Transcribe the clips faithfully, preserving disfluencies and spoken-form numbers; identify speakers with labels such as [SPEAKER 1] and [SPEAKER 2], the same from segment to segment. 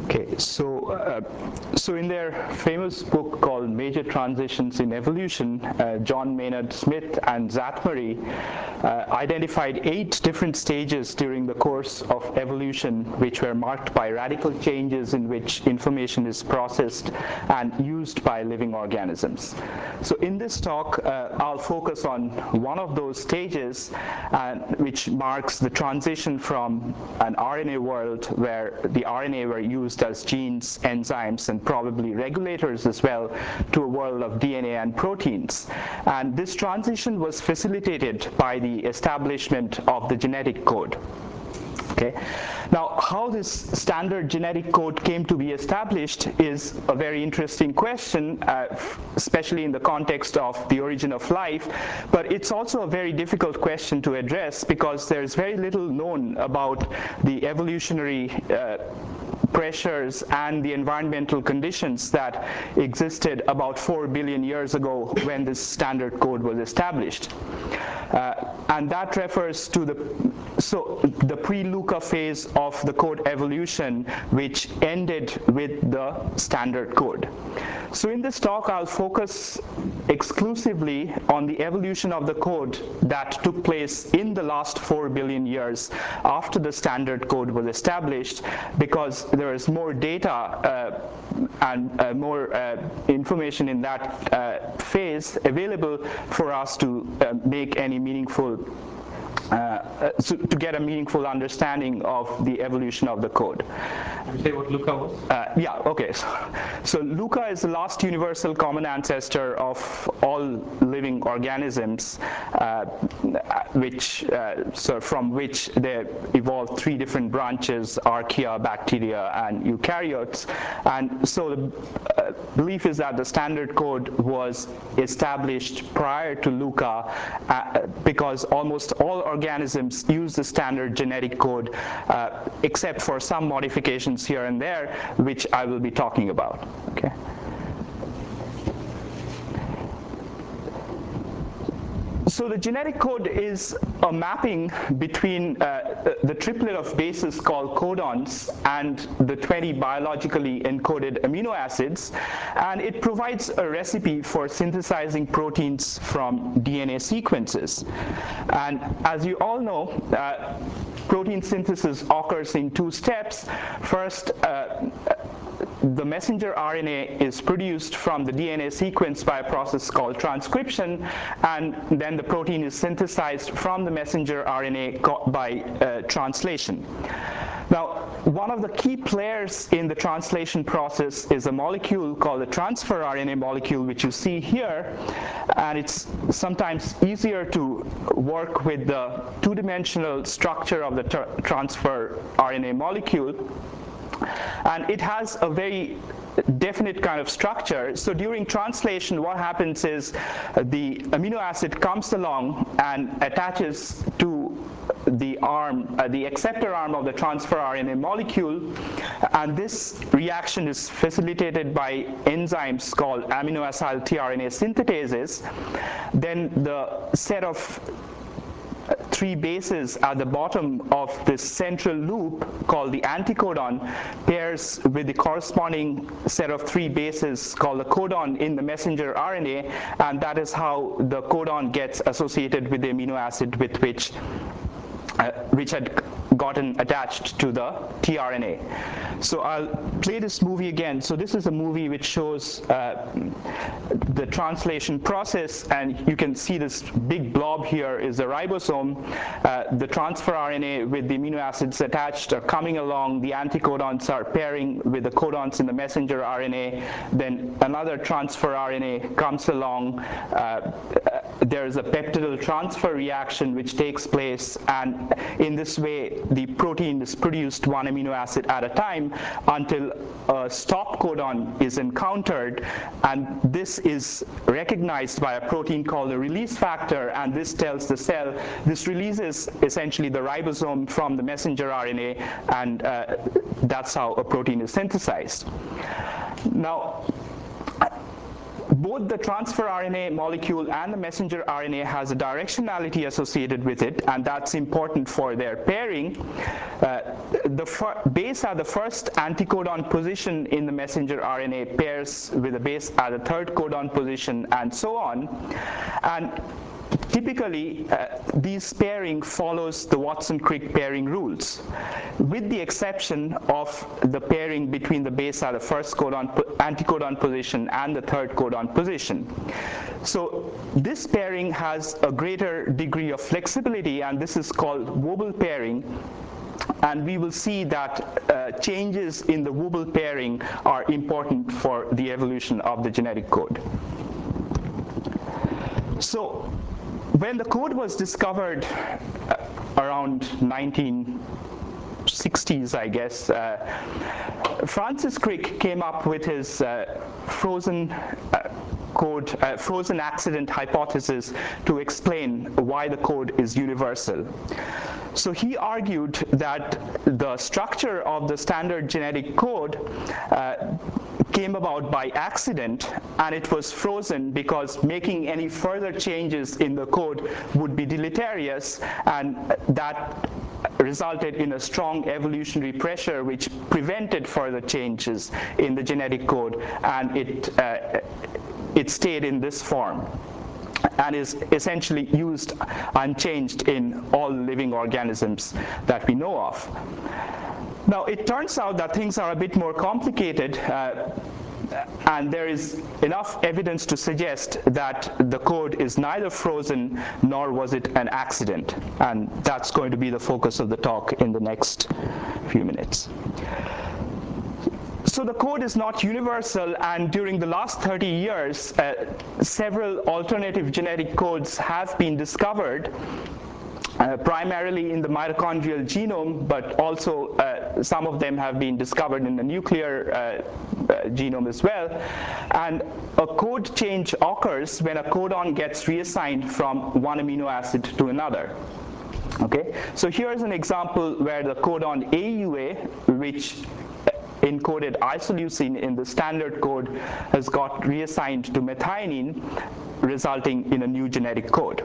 [SPEAKER 1] Okay, so uh, so in their famous book called Major Transitions in Evolution, uh, John Maynard Smith and Zachary uh, identified eight different stages during the course of evolution which were marked by radical changes in which information is processed and used by living organisms. So in this talk, uh, I'll focus on one of those stages, uh, which marks the transition from an R N A world where the R N A were used as genes, enzymes, and probably regulators as well, to a world of D N A and proteins. And this transition was facilitated by the establishment of the genetic code. Okay. Now, how this standard genetic code came to be established is a very interesting question, uh, especially in the context of the origin of life, but it's also a very difficult question to address because there's very little known about the evolutionary uh, pressures and the environmental conditions that existed about four billion years ago when this standard code was established. Uh, and that refers to the so the pre-LUCA phase of the code evolution, which ended with the standard code. So in this talk, I'll focus exclusively on the evolution of the code that took place in the last four billion years after the standard code was established, because there is more data uh, and uh, more uh, information in that uh, phase available for us to uh, make any meaningful Uh, uh, so to get a meaningful understanding of the evolution of the code.
[SPEAKER 2] Can you say what LUCA was?
[SPEAKER 1] Uh, yeah, okay. So, so LUCA is the last universal common ancestor of all living organisms, uh, which uh, so from which they evolved three different branches: archaea, bacteria, and eukaryotes. And so the uh, belief is that the standard code was established prior to LUCA, uh, because almost all organisms use the standard genetic code, uh, except for some modifications here and there, which I will be talking about. Okay. So the genetic code is a mapping between uh, the triplet of bases called codons and the twenty biologically encoded amino acids, and it provides a recipe for synthesizing proteins from D N A sequences. And as you all know, uh, protein synthesis occurs in two steps. First, uh, the messenger R N A is produced from the D N A sequence by a process called transcription, and then the protein is synthesized from the messenger R N A by uh, translation. Now, one of the key players in the translation process is a molecule called the transfer R N A molecule, which you see here, and it's sometimes easier to work with the two-dimensional structure of the transfer R N A molecule. And it has a very definite kind of structure. So during translation, what happens is the amino acid comes along and attaches to the arm, uh, the acceptor arm of the transfer R N A molecule, and this reaction is facilitated by enzymes called amino-acyl tRNA synthetases. Then the set of three bases at the bottom of this central loop called the anticodon pairs with the corresponding set of three bases called the codon in the messenger R N A, and that is how the codon gets associated with the amino acid with which uh, which had gotten attached to the tRNA. So I'll play this movie again. So this is a movie which shows uh, the translation process, and you can see this big blob here is the ribosome. Uh, the transfer R N A with the amino acids attached are coming along. The anticodons are pairing with the codons in the messenger R N A. Then another transfer R N A comes along. Uh, there is a peptidyl transfer reaction which takes place, and in this way the protein is produced one amino acid at a time until a stop codon is encountered, and this is recognized by a protein called the release factor, and this tells the cell, this releases essentially the ribosome from the messenger R N A, and uh, that's how a protein is synthesized. Now, both the transfer R N A molecule and the messenger R N A has a directionality associated with it, and that's important for their pairing. Uh, the base at the first anticodon position in the messenger R N A pairs with a base at the third codon position, and so on. And typically, uh, this pairing follows the Watson-Crick pairing rules, with the exception of the pairing between the base at the first codon, anticodon position and the third codon position. So this pairing has a greater degree of flexibility, and this is called Wobble pairing. And we will see that uh, changes in the Wobble pairing are important for the evolution of the genetic code. So when the code was discovered uh, around nineteen sixties, I guess, uh, Francis Crick came up with his uh, frozen uh, code, uh, frozen accident hypothesis to explain why the code is universal. So he argued that the structure of the standard genetic code uh, came about by accident, and it was frozen because making any further changes in the code would be deleterious, and that resulted in a strong evolutionary pressure which prevented further changes in the genetic code, and it, uh, it stayed in this form and is essentially used unchanged in all living organisms that we know of. Now, it turns out that things are a bit more complicated, uh, and there is enough evidence to suggest that the code is neither frozen nor was it an accident, and that's going to be the focus of the talk in the next few minutes. So the code is not universal, and during the last thirty years, uh, several alternative genetic codes have been discovered, uh, primarily in the mitochondrial genome, but also uh, some of them have been discovered in the nuclear uh, uh, genome as well. And a code change occurs when a codon gets reassigned from one amino acid to another. Okay, so here's an example where the codon A U A, which encoded isoleucine in the standard code, has got reassigned to methionine, resulting in a new genetic code.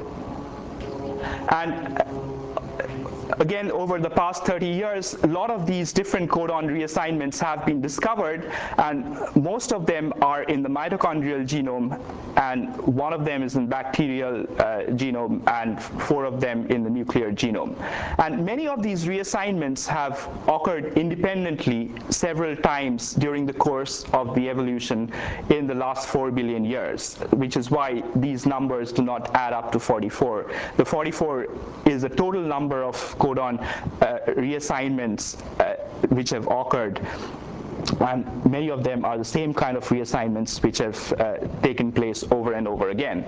[SPEAKER 1] And again, over the past thirty years, a lot of these different codon reassignments have been discovered, and most of them are in the mitochondrial genome, and one of them is in bacterial uh, genome, and four of them in the nuclear genome. And many of these reassignments have occurred independently several times during the course of the evolution in the last four billion years, which is why these numbers do not add up to forty-four. The forty-four is the total number of codon uh, reassignments uh, which have occurred, and many of them are the same kind of reassignments which have uh, taken place over and over again.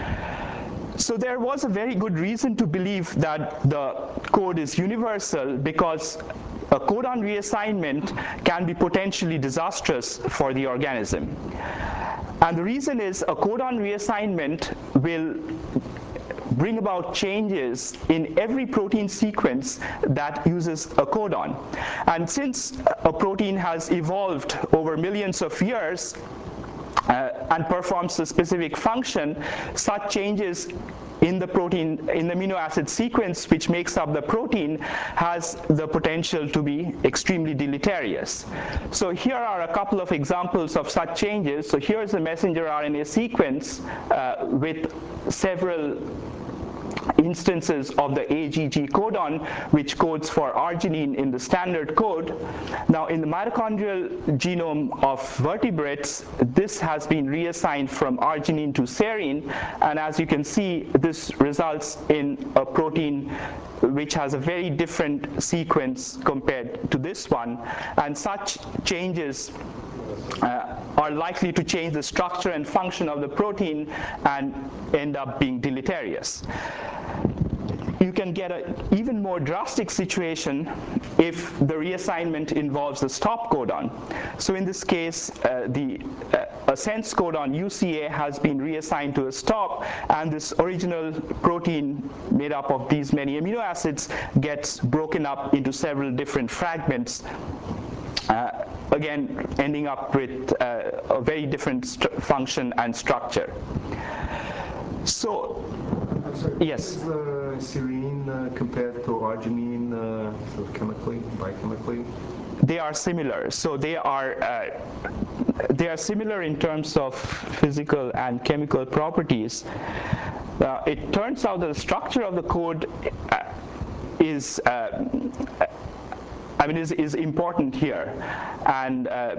[SPEAKER 1] So there was a very good reason to believe that the code is universal, because a codon reassignment can be potentially disastrous for the organism. And the reason is a codon reassignment will bring about changes in every protein sequence that uses a codon. And since a protein has evolved over millions of years uh, and performs a specific function, such changes in the protein, in the amino acid sequence which makes up the protein, has the potential to be extremely deleterious. So here are a couple of examples of such changes. So here's the messenger R N A sequence uh, with several instances of the A G G codon, which codes for arginine in the standard code. Now, in the mitochondrial genome of vertebrates, this has been reassigned from arginine to serine, and as you can see, this results in a protein which has a very different sequence compared to this one, and such changes Uh, are likely to change the structure and function of the protein and end up being deleterious. You can get an even more drastic situation if the reassignment involves a stop codon. So in this case, uh, the uh, a sense codon U C A has been reassigned to a stop, and this original protein made up of these many amino acids gets broken up into several different fragments. Uh, again ending up with uh, a very different function and structure. So,
[SPEAKER 3] I'm sorry,
[SPEAKER 1] yes.
[SPEAKER 3] Is uh, serine uh, compared to arginine uh, sort of chemically, biochemically?
[SPEAKER 1] They are similar. So they are uh, they are similar in terms of physical and chemical properties. Uh, it turns out that the structure of the code uh, is uh, I mean is, is important here, and uh,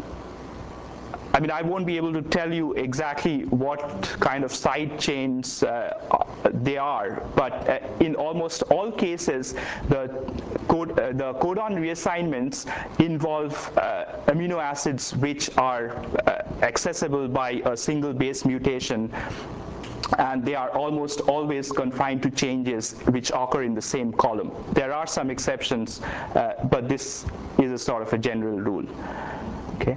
[SPEAKER 1] I mean, I won't be able to tell you exactly what kind of side chains uh, they are, but uh, in almost all cases, the, code, uh, the codon reassignments involve uh, amino acids which are uh, accessible by a single base mutation, and they are almost always confined to changes which occur in the same column. There are some exceptions, uh, but this is a sort of a general rule. Okay.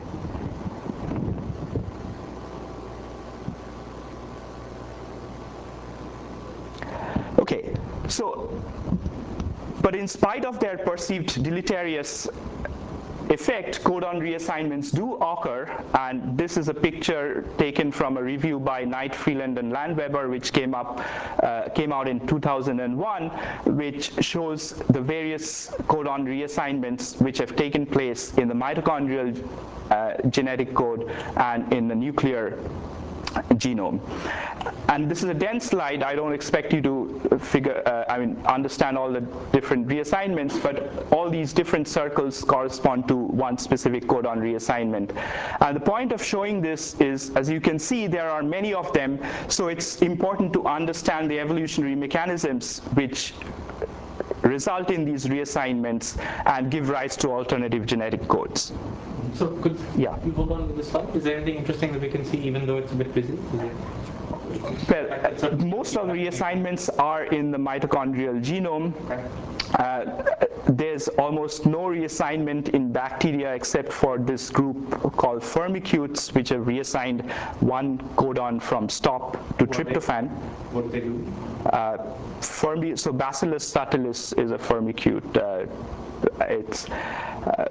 [SPEAKER 1] Okay, so, but in spite of their perceived deleterious effect, codon reassignments do occur, and this is a picture taken from a review by Knight, Freeland, and Landweber, which came up uh, came out in two thousand one, which shows the various codon reassignments which have taken place in the mitochondrial uh, genetic code and in the nuclear genome. And this is a dense slide. I don't expect you to figure, uh, I mean, understand all the different reassignments, but all these different circles correspond to one specific codon reassignment. And the point of showing this is, as you can see, there are many of them, so it's important to understand the evolutionary mechanisms which result in these reassignments and give rise to alternative genetic codes.
[SPEAKER 2] So could
[SPEAKER 1] yeah.
[SPEAKER 2] you hold on to this slide? Is there anything interesting that we can see even though it's a bit busy?
[SPEAKER 1] Well, uh, most of the reassignments are in the mitochondrial genome. Uh, there's almost no reassignment in bacteria except for this group called firmicutes, which have reassigned one codon from stop to
[SPEAKER 2] what
[SPEAKER 1] tryptophan.
[SPEAKER 2] They, what they do?
[SPEAKER 1] Uh, Firmi, so Bacillus subtilis is a firmicute. Uh, it's uh,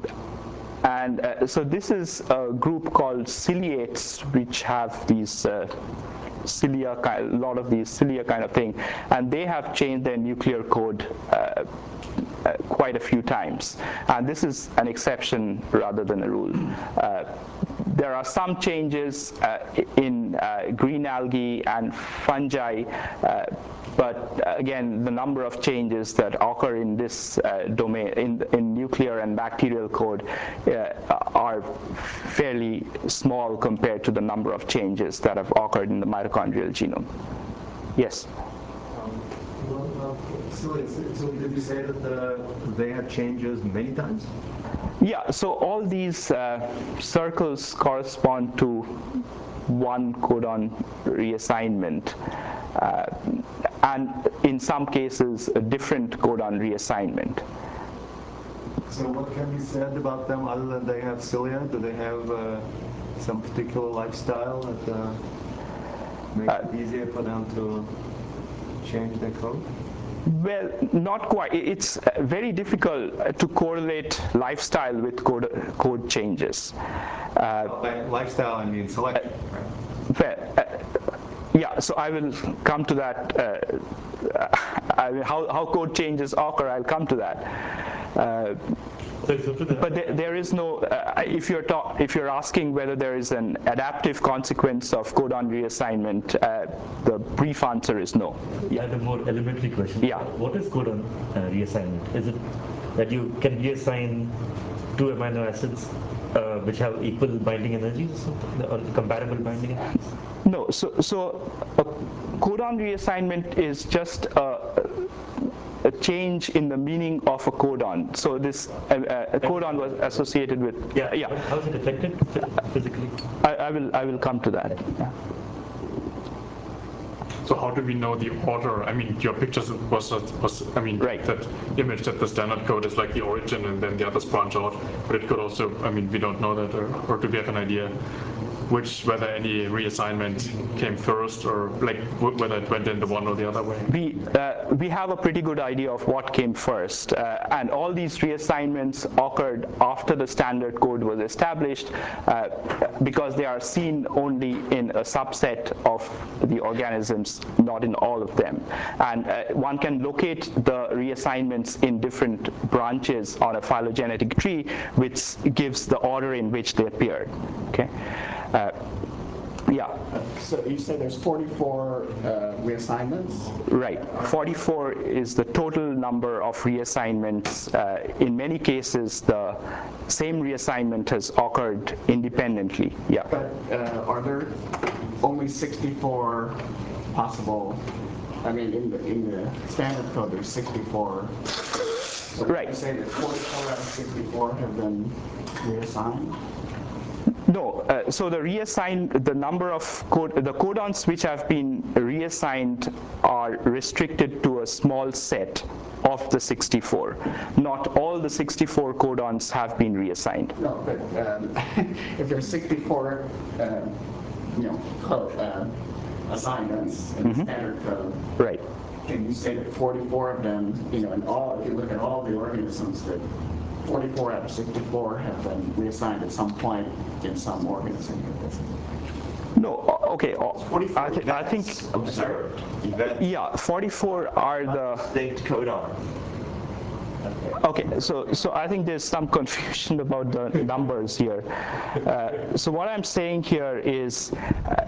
[SPEAKER 1] and uh, so this is a group called ciliates, which have these uh, cilia, a lot of these cilia kind of thing, and they have changed their nuclear code uh, uh, quite a few times. And this is an exception rather than a rule. Uh, there are some changes uh, in uh, green algae and fungi, uh, but uh, again, the number of changes that occur in this uh, domain, in, in nuclear and bacterial code, uh, are fairly small compared to the number of changes that have occurred in the mitochondrial genome. Yes?
[SPEAKER 3] Um, well, uh, so, so did you say that uh, they have changes many times?
[SPEAKER 1] Yeah, so all these uh, circles correspond to one codon reassignment, uh, and in some cases a different codon reassignment.
[SPEAKER 3] So what can be said about them other than they have cilia? Do they have uh, some particular lifestyle that uh, makes
[SPEAKER 1] Uh,
[SPEAKER 3] it easier for them to change their code?
[SPEAKER 1] Well, not quite. It's very difficult to correlate lifestyle with code, code changes. Uh,
[SPEAKER 3] By lifestyle, I mean selection.
[SPEAKER 1] well, uh, yeah, so I will come to that. Uh, I mean, how, how code changes occur, I'll come to that. Uh, But there, there is no. Uh, if you're ta- if you're asking whether there is an adaptive consequence of codon reassignment, uh, the brief answer is no.
[SPEAKER 4] I had a more elementary question.
[SPEAKER 1] Yeah.
[SPEAKER 4] What is codon uh, reassignment? Is it that you can reassign two amino acids uh, which have equal binding energies or something, or comparable binding energies?
[SPEAKER 1] No. So so a codon reassignment is just a. a change in the meaning of a codon. So this uh, uh, a codon was associated with
[SPEAKER 4] Yeah.
[SPEAKER 1] yeah.
[SPEAKER 4] How is it affected physically?
[SPEAKER 1] I, I will I will come to that. Yeah.
[SPEAKER 5] So how do we know the order? I mean, your pictures was, was I mean,
[SPEAKER 1] Right.
[SPEAKER 5] that image that the standard code is like the origin and then the others branch out. But it could also, I mean, we don't know that, or, or do we have an idea? which whether any reassignment came first, or like w- whether it went in the one or the other way?
[SPEAKER 1] We, uh, we have a pretty good idea of what came first, uh, and all these reassignments occurred after the standard code was established uh, because they are seen only in a subset of the organisms, not in all of them. And uh, one can locate the reassignments in different branches on a phylogenetic tree, which gives the order in which they appeared. Okay. Uh, Yeah.
[SPEAKER 6] So you say there's forty-four uh, reassignments?
[SPEAKER 1] Right. forty-four is the total number of reassignments. Uh, in many cases, the same reassignment has occurred independently. Yeah.
[SPEAKER 6] But uh, are there only sixty-four possible? I mean, in the in the standard code, there's sixty-four. So
[SPEAKER 1] Right.
[SPEAKER 6] You say that forty-four out of sixty-four have been reassigned?
[SPEAKER 1] No, uh, so the reassigned, the number of code, the codons which have been reassigned are restricted to a small set of the sixty-four. Not all the sixty-four codons have been reassigned.
[SPEAKER 6] No, but um, if there's sixty-four, uh, you know, code, uh, assignments in the standard code,
[SPEAKER 1] Right.
[SPEAKER 6] can you say that forty-four of them, you know, in all, if you look at all the organisms, that forty-four out of sixty-four have been reassigned at some point in some organism?
[SPEAKER 1] No, o- okay. o- I, thi- I think,
[SPEAKER 7] observed. Events.
[SPEAKER 1] yeah, forty-four are the.
[SPEAKER 7] Distinct codon.
[SPEAKER 1] Okay, so so I think there's some confusion about the numbers here. Uh, so what I'm saying here is uh,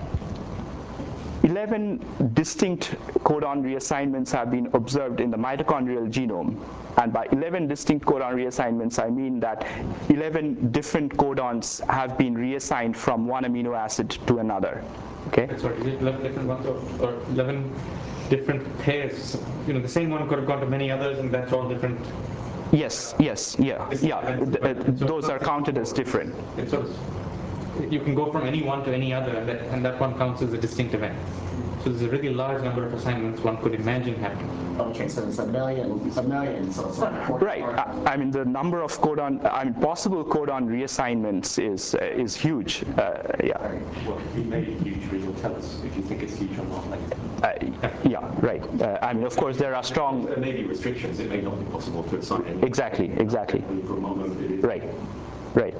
[SPEAKER 1] eleven distinct codon reassignments have been observed in the mitochondrial genome. And by eleven distinct codon reassignments, I mean that eleven different codons have been reassigned from one amino acid to another. Okay?
[SPEAKER 2] Sorry, is it eleven different ones or, or eleven different pairs? You know, the same one could have gone to many others, and that's all different.
[SPEAKER 1] Yes, yes, yeah, yeah. th- uh, those are counted as different.
[SPEAKER 2] It's sort of, you can go from any one to any other, and that, and that one counts as a distinct event. So there's a really large number of assignments one could imagine happening.
[SPEAKER 6] Okay, so it's a million, a million, so it's like forty-four.
[SPEAKER 1] Right. I, I mean, the number of codon, I mean, possible codon reassignments is uh, is huge. Uh, yeah.
[SPEAKER 8] Well, if you made it huge, you'll tell us if you think it's huge or not later.
[SPEAKER 1] Uh, yeah. Right. Uh, I mean, of course, there are strong.
[SPEAKER 8] There may be restrictions. It may not be possible to assign any.
[SPEAKER 1] Exactly. Exactly.
[SPEAKER 8] And for a moment, it is.
[SPEAKER 1] Right. Right.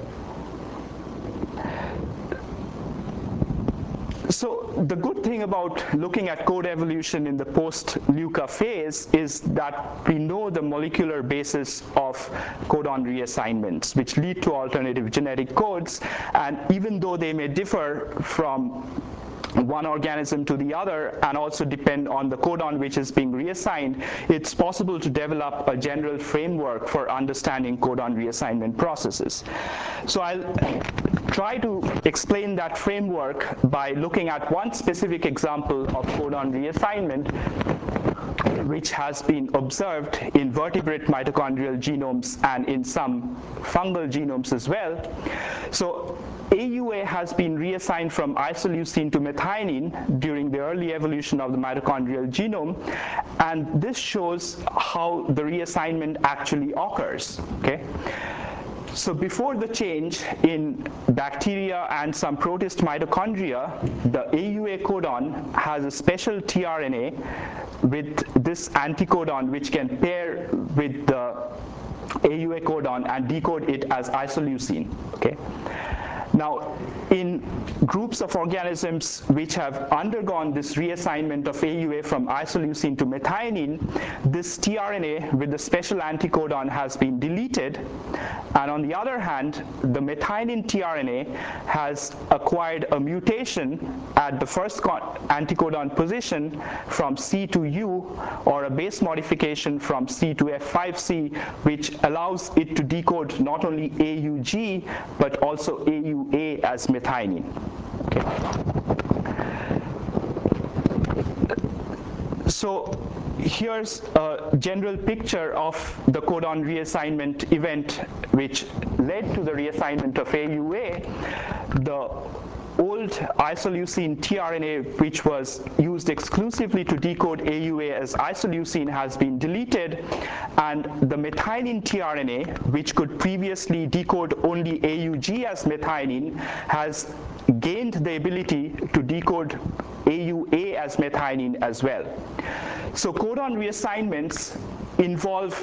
[SPEAKER 1] So the good thing about looking at code evolution in the post-LUCA phase is that we know the molecular basis of codon reassignments, which lead to alternative genetic codes, and even though they may differ from one organism to the other and also depend on the codon which is being reassigned, it's possible to develop a general framework for understanding codon reassignment processes. So I'll try to explain that framework by looking at one specific example of codon reassignment which has been observed in vertebrate mitochondrial genomes and in some fungal genomes as well. So A U A has been reassigned from isoleucine to methionine during the early evolution of the mitochondrial genome, and this shows how the reassignment actually occurs. Okay? So before the change in bacteria and some protist mitochondria, the A U A codon has a special tRNA with this anticodon which can pair with the A U A codon and decode it as isoleucine. Okay? Now, in groups of organisms which have undergone this reassignment of A U A from isoleucine to methionine, this tRNA with the special anticodon has been deleted, and on the other hand, the methionine tRNA has acquired a mutation at the first anticodon position from C to U, or a base modification from C to F five C, which allows it to decode not only A U G but also A U A as methionine. Okay. So here's a general picture of the codon reassignment event which led to the reassignment of A U A. The old isoleucine tRNA, which was used exclusively to decode A U A as isoleucine, has been deleted, and the methionine tRNA, which could previously decode only A U G as methionine, has gained the ability to decode A U A as methionine as well. So codon reassignments involve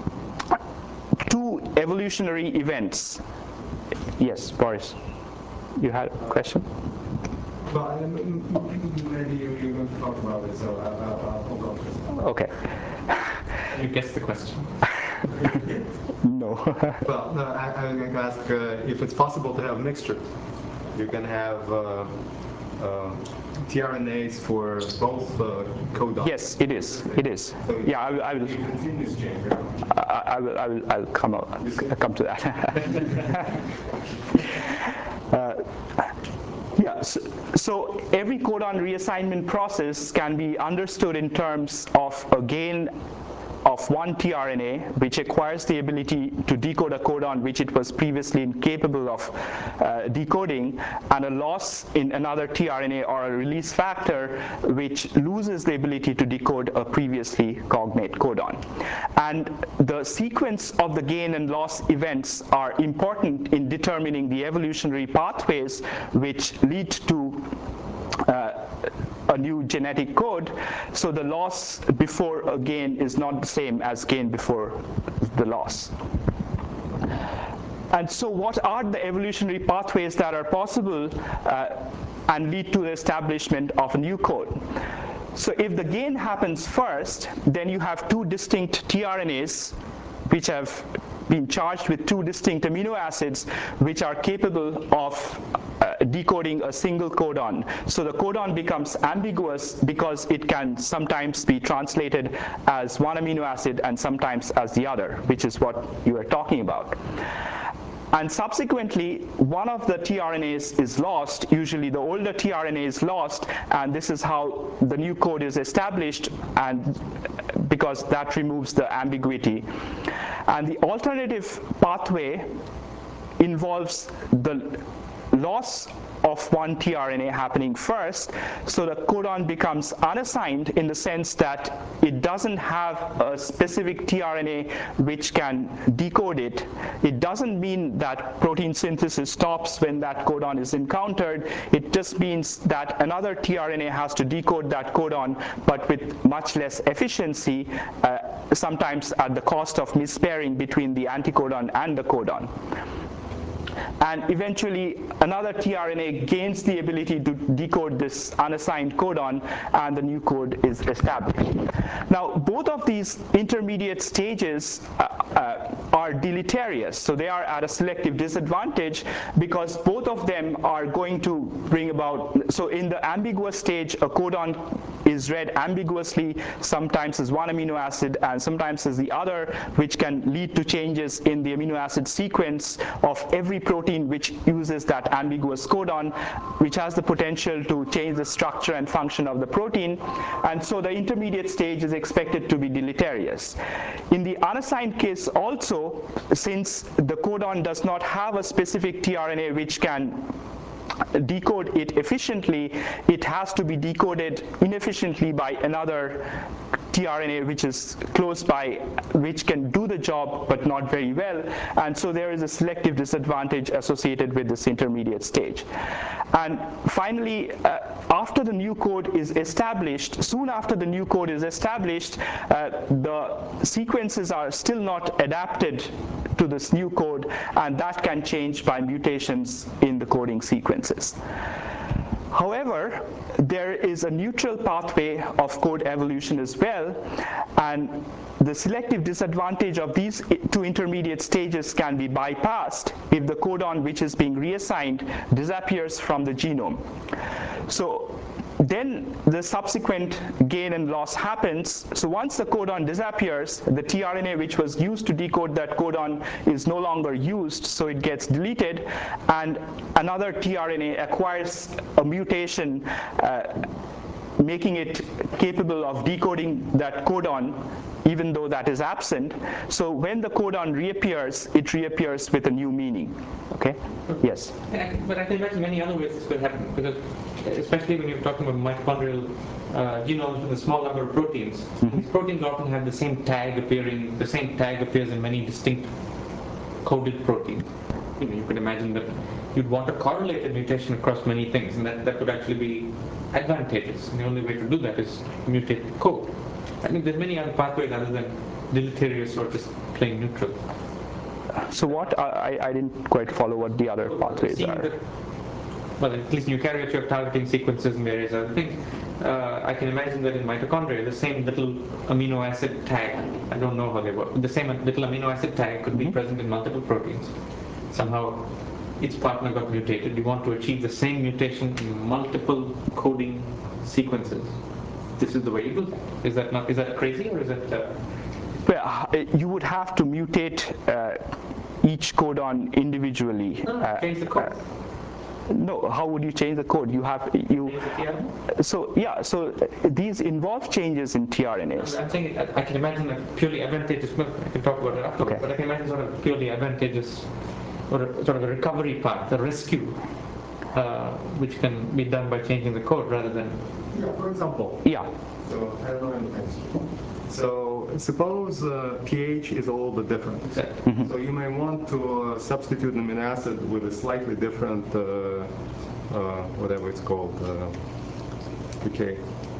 [SPEAKER 1] two evolutionary events. Yes, Boris, you had a question?
[SPEAKER 3] Well, maybe you, you're going to talk about it, so I'll, I'll hold on to it.
[SPEAKER 1] Okay.
[SPEAKER 2] You guessed the question.
[SPEAKER 1] No.
[SPEAKER 3] Well, no, I, I was going to ask uh, if it's possible to have a mixture. You can have uh, uh, tRNAs for both uh, codons.
[SPEAKER 1] Yes, it is. It is. Yeah, I will. I will.
[SPEAKER 3] Continuous chain, right?
[SPEAKER 1] I, I will. I will. I'll come out. Come to that. uh, yeah. So, so every codon reassignment process can be understood in terms of a gain of one tRNA, which acquires the ability to decode a codon which it was previously incapable of uh, decoding, and a loss in another tRNA or a release factor which loses the ability to decode a previously cognate codon. And the sequence of the gain and loss events are important in determining the evolutionary pathways which lead to uh, a new genetic code. So the loss before a gain is not the same as gain before the loss. And so what are the evolutionary pathways that are possible uh, and lead to the establishment of a new code? So if the gain happens first, then you have two distinct tRNAs which have been charged with two distinct amino acids which are capable of uh, decoding a single codon. So the codon becomes ambiguous because it can sometimes be translated as one amino acid and sometimes as the other, which is what you are talking about. And subsequently, one of the tRNAs is lost. Usually the older tRNA is lost, and this is how the new code is established, and because that removes the ambiguity. And the alternative pathway involves the loss of one tRNA happening first, so the codon becomes unassigned in the sense that it doesn't have a specific tRNA which can decode it. It doesn't mean that protein synthesis stops when that codon is encountered. It just means that another tRNA has to decode that codon, but with much less efficiency, uh, sometimes at the cost of mispairing between the anticodon and the codon. And eventually another tRNA gains the ability to decode this unassigned codon, and the new code is established. Now both of these intermediate stages uh, uh, are deleterious, so they are at a selective disadvantage because both of them are going to bring about, so in the ambiguous stage a codon is read ambiguously, sometimes as one amino acid and sometimes as the other, which can lead to changes in the amino acid sequence of every protein which uses that ambiguous codon, which has the potential to change the structure and function of the protein. And so the intermediate stage is expected to be deleterious. In the unassigned case also, since the codon does not have a specific tRNA which can decode it efficiently, it has to be decoded inefficiently by another tRNA which is close by, which can do the job but not very well, and so there is a selective disadvantage associated with this intermediate stage. And finally, uh, after the new code is established, soon after the new code is established, uh, the sequences are still not adapted to this new code, and that can change by mutations in the coding sequences. However, there is a neutral pathway of code evolution as well, and the selective disadvantage of these two intermediate stages can be bypassed if the codon which is being reassigned disappears from the genome. So then the subsequent gain and loss happens. So once the codon disappears, the tRNA which was used to decode that codon is no longer used, so it gets deleted, and another tRNA acquires a mutation uh, making it capable of decoding that codon even though that is absent. So when the codon reappears, it reappears with a new meaning. Okay? Yes?
[SPEAKER 2] But I can imagine many other ways this could happen, because especially when you're talking about mitochondrial uh, genomes with a small number of proteins, mm-hmm. these proteins often have the same tag appearing, the same tag appears in many distinct coded proteins. You know, you could imagine that you'd want to correlate a mutation across many things, and that, that could actually be advantageous. And the only way to do that is mutate the code. I mean, there's many other pathways other than deleterious or just plain neutral.
[SPEAKER 1] So what, I, I didn't quite follow what the other pathways are.
[SPEAKER 2] That, well, at least in eukaryotes you're targeting sequences and various other things. Uh, I can imagine that in mitochondria, the same little amino acid tag, I don't know how they work, but the same little amino acid tag could be mm-hmm. present in multiple proteins. Somehow its partner got mutated. You want to achieve the same mutation in multiple coding sequences. This is the way you do that. Is that not? Is that crazy, or is that? Uh...
[SPEAKER 1] Well, you would have to mutate uh, each codon individually.
[SPEAKER 2] No, no, uh, change the code. Uh,
[SPEAKER 1] No, how would you change the code? You have you. So yeah, so these involve changes in tRNAs.
[SPEAKER 2] I'm saying it, I can imagine a purely advantageous. I can talk about it afterwards, okay. But I can imagine sort of purely advantageous, or a, sort of a recovery path, a rescue, uh, which can be done by changing the code rather than.
[SPEAKER 3] Yeah, for example.
[SPEAKER 1] Yeah.
[SPEAKER 3] So I don't know anything. So suppose uh, pH is a little bit different. Mm-hmm. So you may want to uh, substitute an amino acid with a slightly different, uh, uh, whatever it's called, uh, decay.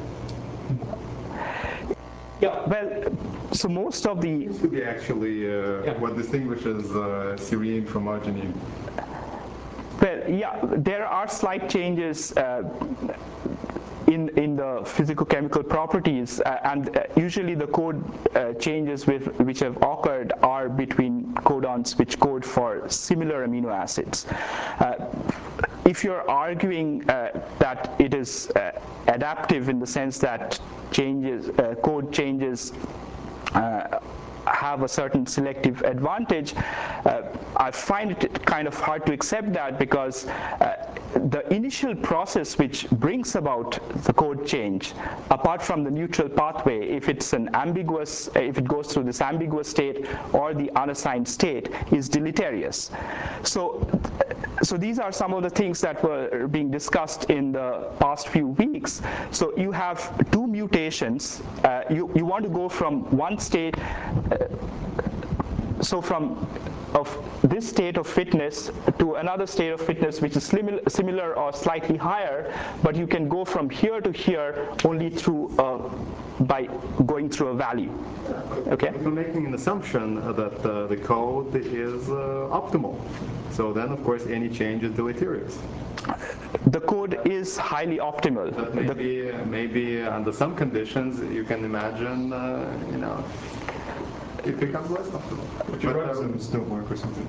[SPEAKER 1] Yeah, well, so most of the...
[SPEAKER 3] This could be actually uh, yeah. what distinguishes uh, serine from arginine.
[SPEAKER 1] Well, yeah, there are slight changes uh, In, in the physicochemical properties, uh, and uh, usually the code uh, changes with, which have occurred are between codons which code for similar amino acids. Uh, if you're arguing uh, that it is uh, adaptive in the sense that changes, uh, code changes uh, have a certain selective advantage, uh, I find it kind of hard to accept that, because uh, the initial process which brings about the code change, apart from the neutral pathway, if it's an ambiguous, if it goes through this ambiguous state or the unassigned state, is deleterious. So, so these are some of the things that were being discussed in the past few weeks. So you have two mutations. Uh, you, you want to go from one state, uh, so from of this state of fitness to another state of fitness which is similar, similar or slightly higher, but you can go from here to here only through uh, by going through a value. Okay.
[SPEAKER 3] You're making an assumption that uh, the code is uh, optimal. So then, of course, any change is deleterious.
[SPEAKER 1] The code is highly optimal.
[SPEAKER 3] But maybe, the, maybe under some conditions, you can imagine, uh, you know, it becomes less optimal.
[SPEAKER 9] But your ribosomes don't work or something.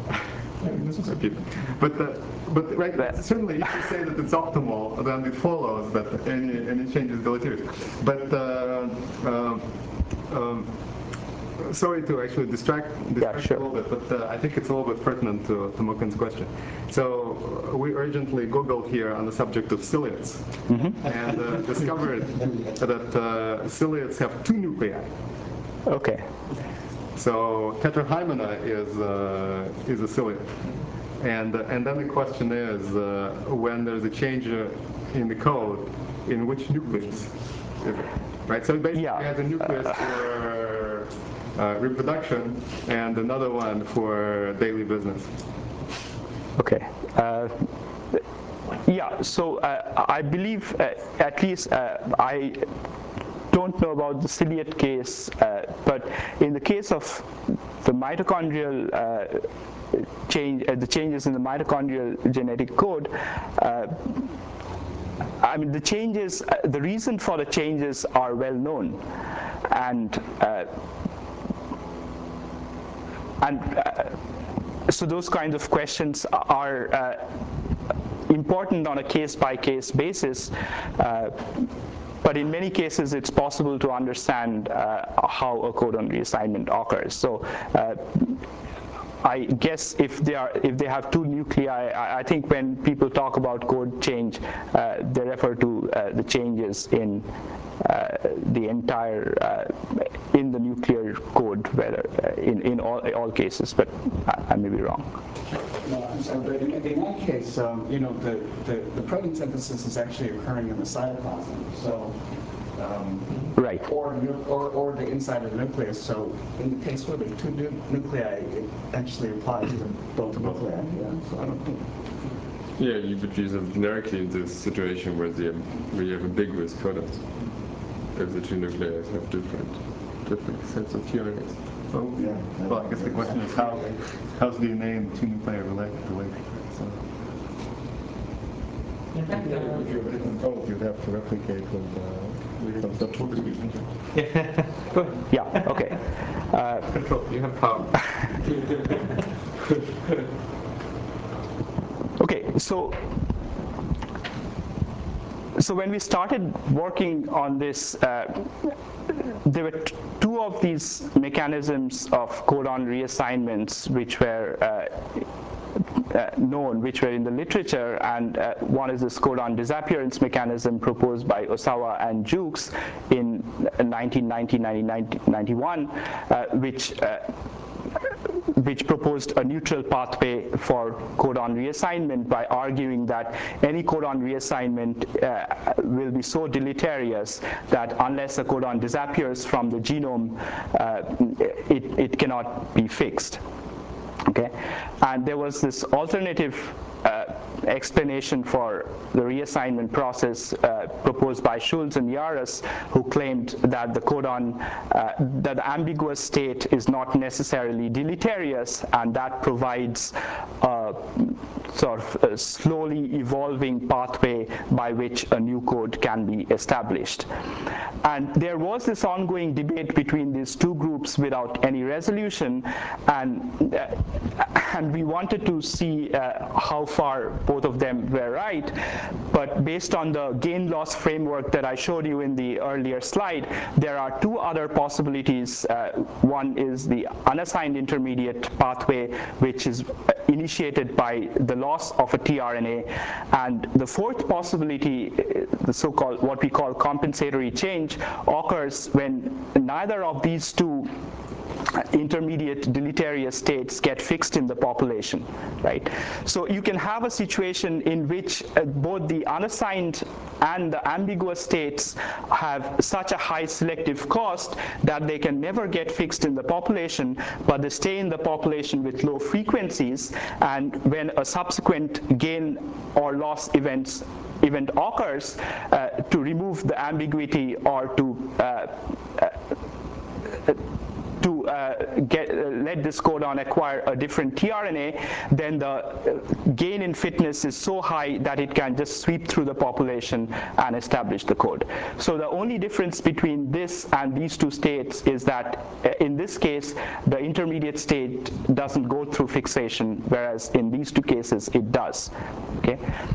[SPEAKER 3] But uh, but right, that, certainly if you say that it's optimal, then it follows that any any change is deleterious. But uh, uh, um, sorry to actually distract, distract
[SPEAKER 1] yeah, sure.
[SPEAKER 3] a little bit, but uh, I think it's a little bit pertinent to, to Mukun's question. So uh, we urgently Googled here on the subject of ciliates, mm-hmm. and uh, discovered that uh, ciliates have two nuclei.
[SPEAKER 1] Okay.
[SPEAKER 3] So tetrahymena is uh, is a ciliate, and uh, and then the question is uh, when there's a change uh, in the code, in which nucleus is it? Right. So it basically
[SPEAKER 1] yeah.
[SPEAKER 3] has a nucleus for uh, reproduction and another one for daily business.
[SPEAKER 1] Okay. Uh, yeah. So uh, I believe uh, at least uh, I. don't know about the ciliate case, uh, but in the case of the mitochondrial uh, change, uh, the changes in the mitochondrial genetic code, uh, I mean the changes, uh, the reason for the changes are well known, and uh, and uh, so those kinds of questions are uh, important on a case-by-case basis. Uh, But in many cases, it's possible to understand uh, how a codon reassignment occurs. So, uh, I guess if they are if they have two nuclei, I, I think when people talk about code change, uh, they refer to uh, the changes in uh, the entire uh, in the nuclear code, whether uh, in in all all cases. But I, I may be wrong.
[SPEAKER 6] No, I'm sorry, but in, in that case, um, you know, the, the the protein synthesis is actually occurring in the cytoplasm. So. Um,
[SPEAKER 1] right.
[SPEAKER 6] Or, or, or the inside of the nucleus. So in the case where the two nu nuclei, it actually applies to both nuclei. Yeah. So I don't think.
[SPEAKER 10] Yeah, you would use them generically in this situation where, the, where you have ambiguous codons. If the two nuclei have different different sets of T R N As.
[SPEAKER 9] Oh, yeah. Well, I guess the question is how how's D N A and two nuclei relate related? So.
[SPEAKER 2] In fact,
[SPEAKER 9] yeah,
[SPEAKER 2] uh,
[SPEAKER 9] if you have a different code, you'd have to replicate with uh, some substitution.
[SPEAKER 2] Yeah. Go ahead.
[SPEAKER 1] Yeah. Okay. Uh,
[SPEAKER 2] Control. You have power.
[SPEAKER 1] okay. So. So when we started working on this, uh, there were t two of these mechanisms of codon reassignments which were uh, uh, known, which were in the literature, and uh, one is this codon disappearance mechanism proposed by Osawa and Jukes in nineteen ninety, nineteen ninety-one, uh, which uh, which proposed a neutral pathway for codon reassignment by arguing that any codon reassignment uh, will be so deleterious that unless a codon disappears from the genome, uh, it, it cannot be fixed. Okay, and there was this alternative uh, explanation for the reassignment process uh, proposed by Schulz and Yaros, who claimed that the codon, uh, that the ambiguous state is not necessarily deleterious, and that provides a sort of a slowly evolving pathway by which a new code can be established. And there was this ongoing debate between these two groups without any resolution, and uh, and we wanted to see uh, how far both of them were right. But based on the gain-loss framework that I showed you in the earlier slide, there are two other possibilities. Uh, one is the unassigned intermediate pathway, which is initiated by the loss of a tRNA, and the fourth possibility, the so-called what we call compensatory change, occurs when neither of these two intermediate deleterious states get fixed in the population, right? So you can have a situation in which uh, both the unassigned and the ambiguous states have such a high selective cost that they can never get fixed in the population, but they stay in the population with low frequencies, and when a subsequent gain or loss events event occurs, uh, to remove the ambiguity or to uh, uh, to uh, get, uh, let this codon acquire a different tRNA, then the uh, gain in fitness is so high that it can just sweep through the population and establish the code. So the only difference between this and these two states is that uh, in this case, the intermediate state doesn't go through fixation, whereas in these two cases, it does. Okay.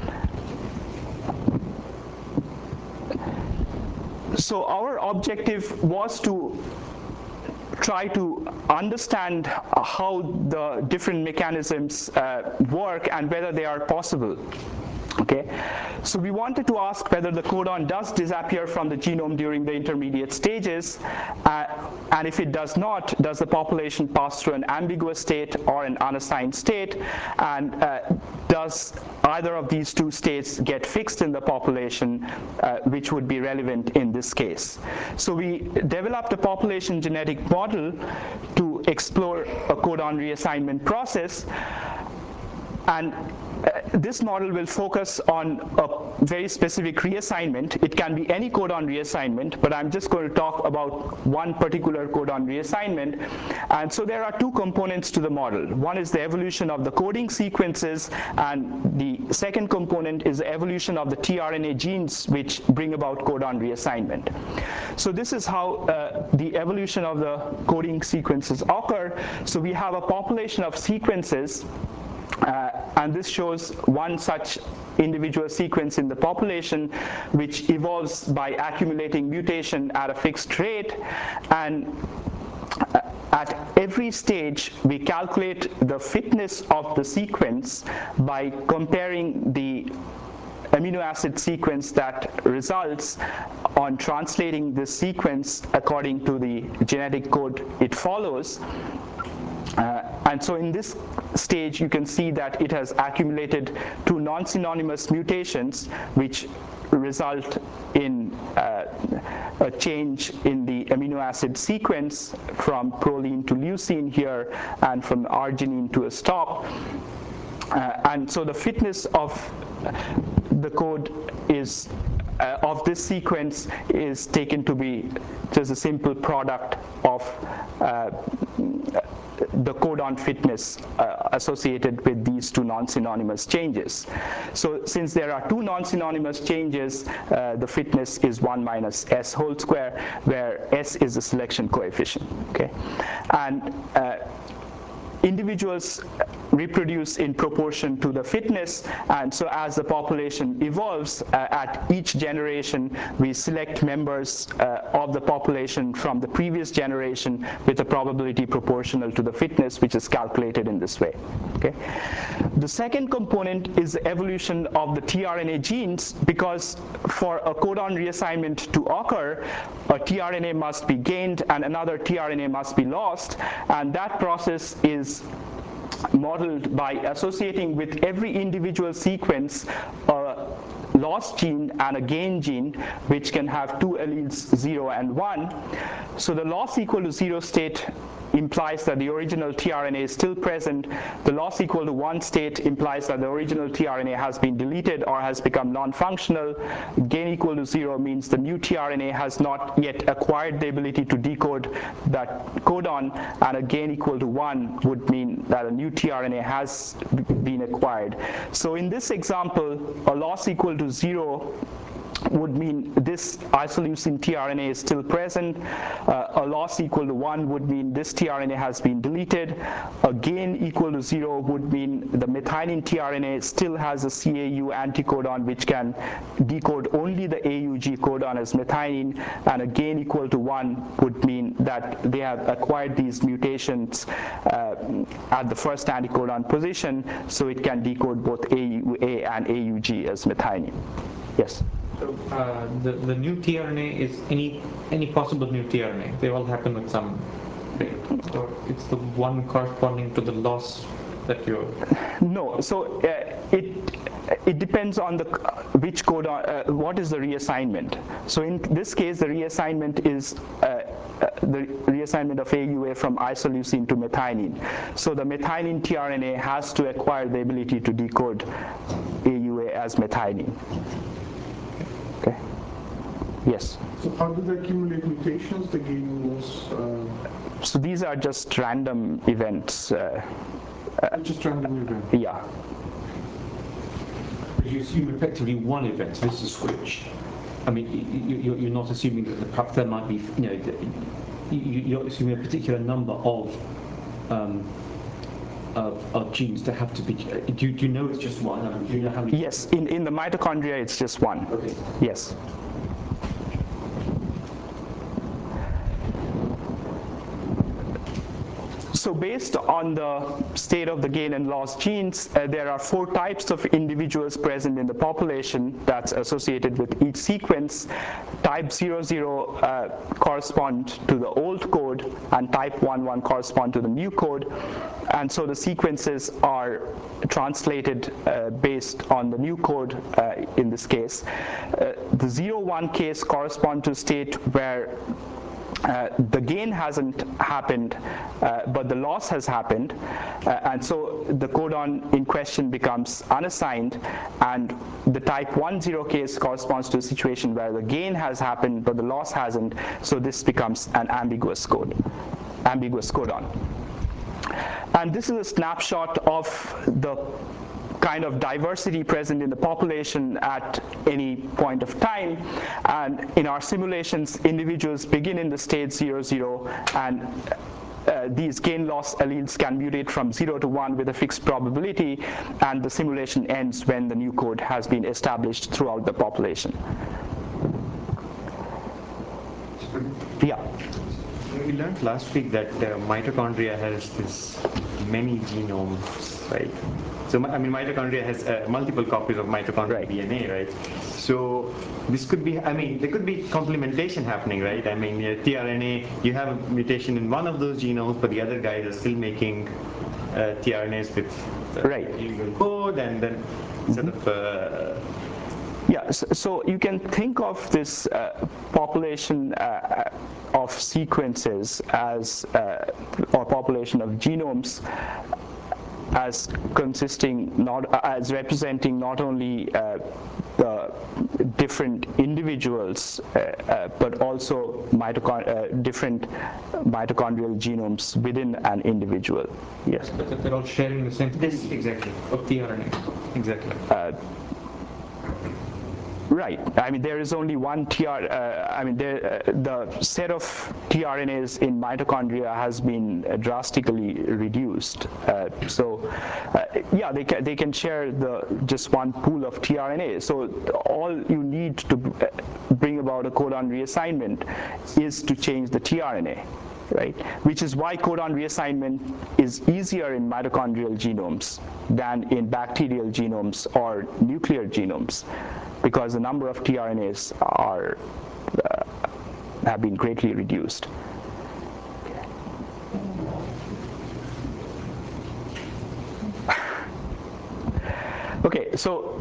[SPEAKER 1] So our objective was to try to understand how the different mechanisms uh, work and whether they are possible. Okay, so we wanted to ask whether the codon does disappear from the genome during the intermediate stages, uh, and if it does not, does the population pass through an ambiguous state or an unassigned state, and uh, does either of these two states get fixed in the population, uh, which would be relevant in this case. So we developed a population genetic model to explore a codon reassignment process, and uh, this model will focus on a very specific reassignment. It can be any codon reassignment, but I'm just going to talk about one particular codon reassignment. And so there are two components to the model. One is the evolution of the coding sequences, and the second component is the evolution of the tRNA genes which bring about codon reassignment. So this is how uh, the evolution of the coding sequences occur. So we have a population of sequences, Uh, and this shows one such individual sequence in the population which evolves by accumulating mutation at a fixed rate, and uh, at every stage we calculate the fitness of the sequence by comparing the amino acid sequence that results on translating this sequence according to the genetic code it follows. Uh, and so in this stage you can see that it has accumulated two non-synonymous mutations which result in uh, a change in the amino acid sequence from proline to leucine here and from arginine to a stop. Uh, and so the fitness of the code is uh, of this sequence is taken to be just a simple product of uh, the codon fitness uh, associated with these two non-synonymous changes. So since there are two non-synonymous changes, uh, the fitness is one minus S whole square, where S is the selection coefficient. Okay, and uh, individuals reproduce in proportion to the fitness, and so as the population evolves, uh, at each generation we select members uh, of the population from the previous generation with a probability proportional to the fitness, which is calculated in this way. Okay. The second component is the evolution of the tRNA genes, because for a codon reassignment to occur, a tRNA must be gained and another tRNA must be lost, and that process is modeled by associating with every individual sequence a loss gene and a gain gene, which can have two alleles, zero and one. So the loss equal to zero state implies that the original tRNA is still present. The loss equal to one state implies that the original tRNA has been deleted or has become non-functional. Gain equal to zero means the new tRNA has not yet acquired the ability to decode that codon, and a gain equal to one would mean that a new tRNA has been acquired. So in this example, a loss equal to zero would mean this isoleucine tRNA is still present. Uh, a loss equal to one would mean this tRNA has been deleted. A gain equal to zero would mean the methionine tRNA still has a C A U anticodon which can decode only the A U G codon as methionine, and a gain equal to one would mean that they have acquired these mutations uh, at the first anticodon position, so it can decode both A U A and A U G as methionine. Yes?
[SPEAKER 2] So uh, the, the new tRNA is any any possible new tRNA. They all happen with some rate. Or it's the one corresponding to the loss that you're...
[SPEAKER 1] No, so uh, it it depends on the which codon, uh, what is the reassignment. So in this case, the reassignment is uh, uh, the reassignment of A U A from isoleucine to methionine. So the methionine tRNA has to acquire the ability to decode A U A as methionine. Okay. Yes.
[SPEAKER 11] So how do they accumulate mutations, the gain and loss? Uh,
[SPEAKER 1] so these are just random events. Uh,
[SPEAKER 11] uh, just random events?
[SPEAKER 1] Yeah.
[SPEAKER 8] But you assume effectively one event, this is switch. I mean, you, you're not assuming that perhaps there might be, you know, you're assuming a particular number of um, Of, of genes that have to be, do, do you know it's just one? I mean, do you know how many?
[SPEAKER 1] Yes, in, in the mitochondria it's just one.
[SPEAKER 8] Okay.
[SPEAKER 1] Yes. So based on the state of the gain and loss genes, uh, there are four types of individuals present in the population that's associated with each sequence. Type zero zero uh, correspond to the old code, and type one one correspond to the new code. And so the sequences are translated uh, based on the new code uh, in this case. Uh, the zero one case correspond to state where Uh, the gain hasn't happened, uh, but the loss has happened, uh, and so the codon in question becomes unassigned, and the type one zero case corresponds to a situation where the gain has happened, but the loss hasn't, so this becomes an ambiguous code, ambiguous codon. And this is a snapshot of the kind of diversity present in the population at any point of time. And in our simulations, individuals begin in the state zero zero, and uh, these gain loss alleles can mutate from zero to one with a fixed probability, and the simulation ends when the new code has been established throughout the population. Yeah.
[SPEAKER 12] We learned last week that uh, mitochondria has this many genomes, right? So I mean, mitochondria has uh, multiple copies of mitochondrial right. D N A, right? So this could be, I mean, there could be complementation happening, right? I mean, uh, tRNA, you have a mutation in one of those genomes, but the other guys are still making uh, tRNAs with uh, right. illegal code, and then mm-hmm. sort of. Uh,
[SPEAKER 1] Yeah, so, so you can think of this uh, population uh, of sequences as, uh, or population of genomes as consisting, not as representing not only uh, the different individuals, uh, uh, but also mitochond uh, different mitochondrial genomes within an individual. Yes.
[SPEAKER 2] But they're all sharing the same.
[SPEAKER 12] This exactly
[SPEAKER 2] of tRNA.
[SPEAKER 12] Exactly.
[SPEAKER 1] Uh, Right. I mean, there is only one T R. Uh, I mean, there, uh, the set of tRNAs in mitochondria has been uh, drastically reduced. Uh, so, uh, yeah, they can they can share the just one pool of tRNA. So all you need to bring about a codon reassignment is to change the tRNA. Right, which is why codon reassignment is easier in mitochondrial genomes than in bacterial genomes or nuclear genomes, because the number of tRNAs are uh, have been greatly reduced. Okay, so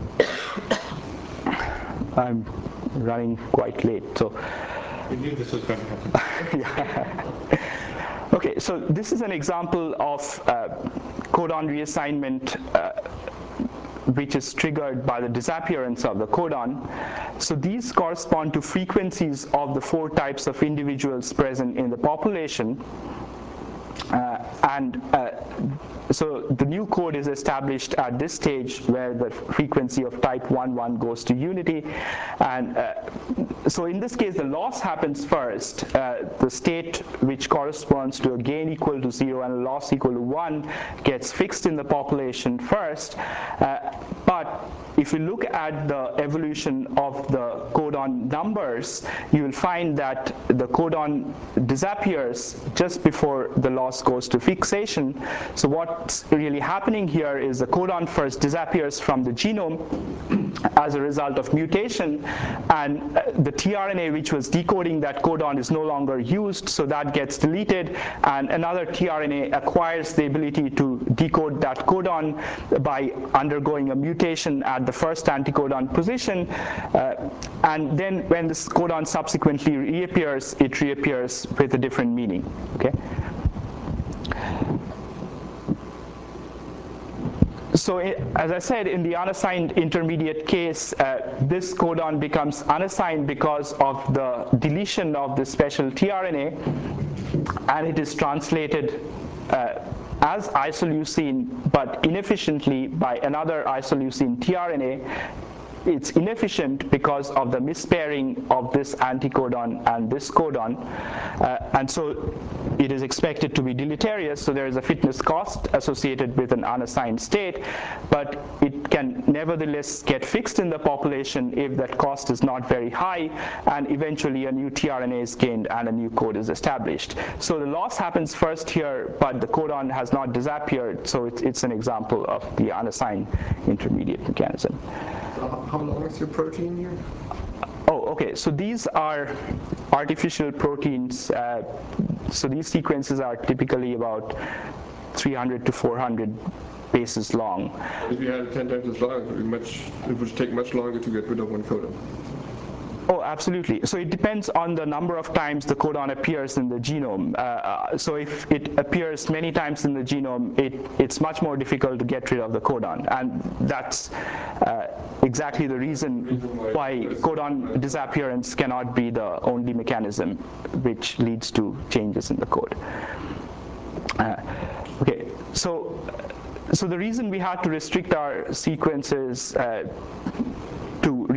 [SPEAKER 1] I'm running quite late, so.
[SPEAKER 2] We knew this was going to happen.
[SPEAKER 1] Yeah. Okay, so this is an example of uh, codon reassignment uh, which is triggered by the disappearance of the codon. So these correspond to frequencies of the four types of individuals present in the population. Uh, and uh, so the new code is established at this stage where the frequency of type one one goes to unity, and uh, so in this case the loss happens first. Uh, the state which corresponds to a gain equal to zero and a loss equal to one gets fixed in the population first, uh, but if you look at the evolution of the codon numbers, you will find that the codon disappears just before the loss goes to fixation. So what's really happening here is the codon first disappears from the genome as a result of mutation, and the tRNA which was decoding that codon is no longer used, so that gets deleted, and another tRNA acquires the ability to decode that codon by undergoing a mutation at the first anticodon position, uh, and then when this codon subsequently reappears, it reappears with a different meaning. Okay. So it, as I said, in the unassigned intermediate case, uh, this codon becomes unassigned because of the deletion of the special tRNA, and it is translated uh, as isoleucine, but inefficiently by another isoleucine tRNA. It's inefficient because of the mispairing of this anticodon and this codon, uh, and so it is expected to be deleterious. So there is a fitness cost associated with an unassigned state, but it can nevertheless get fixed in the population if that cost is not very high, and eventually a new tRNA is gained and a new code is established. So the loss happens first here, but the codon has not disappeared, so it's, it's an example of the unassigned intermediate mechanism.
[SPEAKER 11] So how long is your protein here?
[SPEAKER 1] Oh, okay. So these are artificial proteins. Uh, so these sequences are typically about three hundred to four hundred bases long.
[SPEAKER 10] If you had ten times as long, it would, be much, it would take much longer to get rid of one codon.
[SPEAKER 1] Oh, absolutely. So it depends on the number of times the codon appears in the genome. Uh, so if it appears many times in the genome, it, it's much more difficult to get rid of the codon. And that's uh, exactly the reason why codon disappearance cannot be the only mechanism which leads to changes in the code. Uh, okay, so, so the reason we had to restrict our sequences uh, to really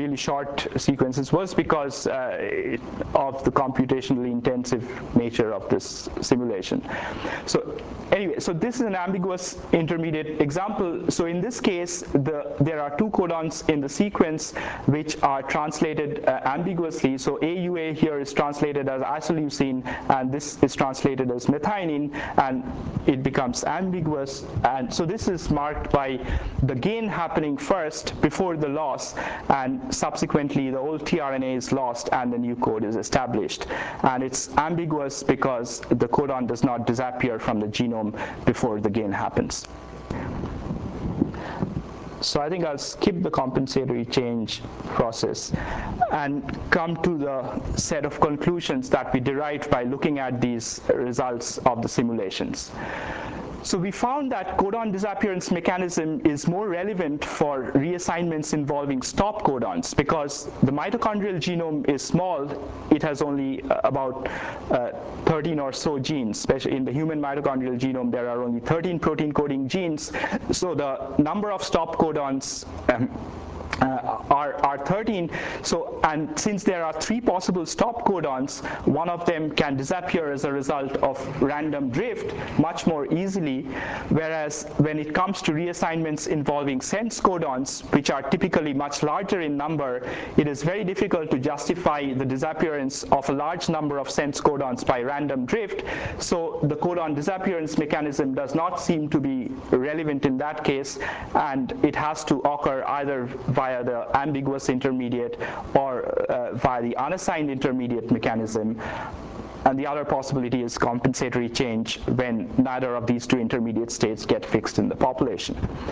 [SPEAKER 1] really short sequences was because uh, it, of the computationally intensive nature of this simulation. So anyway, so this is an ambiguous intermediate example. So in this case, the, there are two codons in the sequence which are translated uh, ambiguously. So A U A here is translated as isoleucine, and this is translated as methionine, and it becomes ambiguous. And so this is marked by the gain happening first before the loss, and subsequently the old tRNA is lost and the new code is established. And it's ambiguous because the codon does not disappear from the genome before the gain happens. So I think I'll skip the compensatory change process and come to the set of conclusions that we derived by looking at these results of the simulations. So we found that codon disappearance mechanism is more relevant for reassignments involving stop codons because the mitochondrial genome is small. It has only uh, about uh, thirteen or so genes. Especially in the human mitochondrial genome, there are only thirteen protein coding genes. So the number of stop codons um, Uh, are, are thirteen. So, and since there are three possible stop codons, one of them can disappear as a result of random drift much more easily, whereas when it comes to reassignments involving sense codons, which are typically much larger in number, it is very difficult to justify the disappearance of a large number of sense codons by random drift. So the codon disappearance mechanism does not seem to be relevant in that case, and it has to occur either via the ambiguous intermediate or uh, via the unassigned intermediate mechanism. And the other possibility is compensatory change when neither of these two intermediate states get fixed in the population.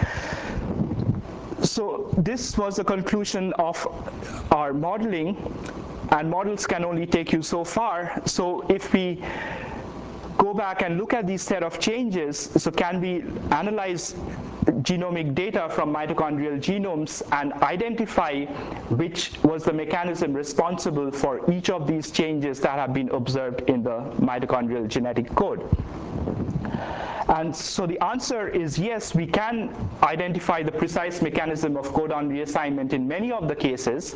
[SPEAKER 1] So this was the conclusion of our modeling, and models can only take you so far. So if we go back and look at these set of changes, so can we analyze genomic data from mitochondrial genomes and identify which was the mechanism responsible for each of these changes that have been observed in the mitochondrial genetic code? And so the answer is yes, we can identify the precise mechanism of codon reassignment in many of the cases.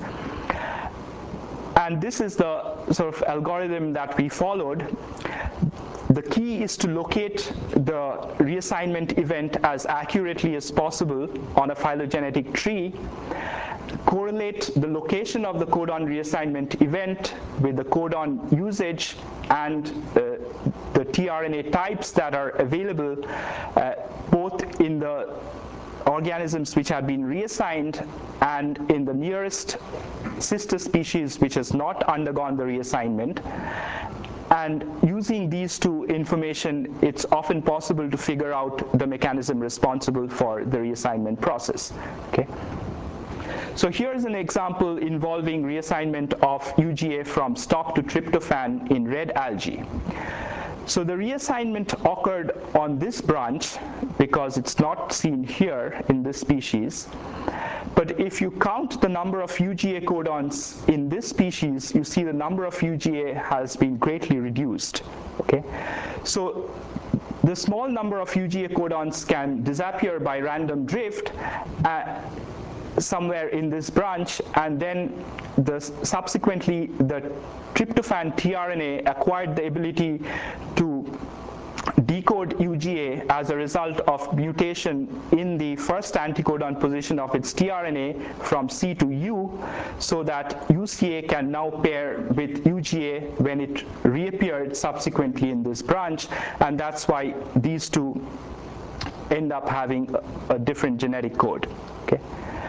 [SPEAKER 1] And this is the sort of algorithm that we followed. The key is to locate the reassignment event as accurately as possible on a phylogenetic tree, correlate the location of the codon reassignment event with the codon usage and uh, the tRNA types that are available uh, both in the organisms which have been reassigned and in the nearest sister species which has not undergone the reassignment. And using these two information, it's often possible to figure out the mechanism responsible for the reassignment process. Okay. So here's an example involving reassignment of U G A from stock to tryptophan in red algae. So the reassignment occurred on this branch because it's not seen here in this species. But if you count the number of U G A codons in this species, you see the number of U G A has been greatly reduced. Okay, so the small number of U G A codons can disappear by random drift uh, somewhere in this branch, and then the subsequently the tryptophan tRNA acquired the ability to decode U G A as a result of mutation in the first anticodon position of its tRNA from C to U, so that U C A can now pair with U G A when it reappeared subsequently in this branch, and that's why these two end up having a, a different genetic code. Okay.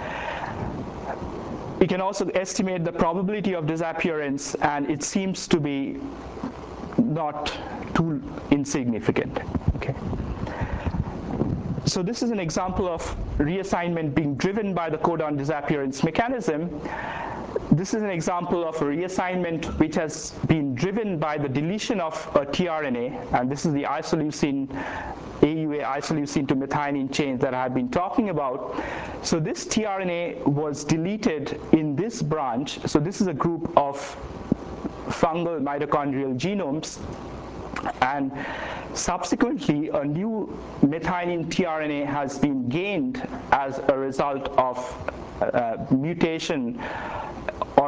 [SPEAKER 1] We can also estimate the probability of disappearance, and it seems to be not too insignificant. Okay. So this is an example of reassignment being driven by the codon disappearance mechanism. This is an example of a reassignment which has been driven by the deletion of a tRNA, and this is the isoleucine A U A isoleucine to methionine chain that I've been talking about. So this tRNA was deleted in this branch. So this is a group of fungal mitochondrial genomes, and subsequently a new methionine tRNA has been gained as a result of uh, mutation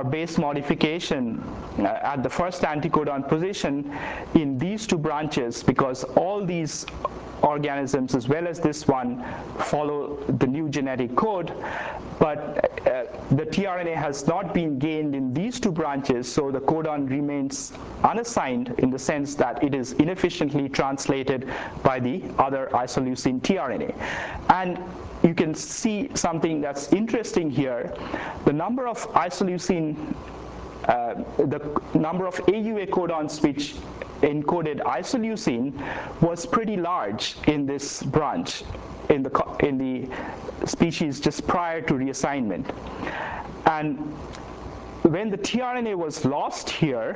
[SPEAKER 1] or base modification uh, at the first anticodon position in these two branches, because all these organisms as well as this one follow the new genetic code, but uh, the tRNA has not been gained in these two branches, so the codon remains unassigned in the sense that it is inefficiently translated by the other isoleucine tRNA. And you can see something that's interesting here. The number of isoleucine, uh, the number of A U A codons which encoded isoleucine was pretty large in this branch, in the in the species just prior to reassignment. And when the tRNA was lost here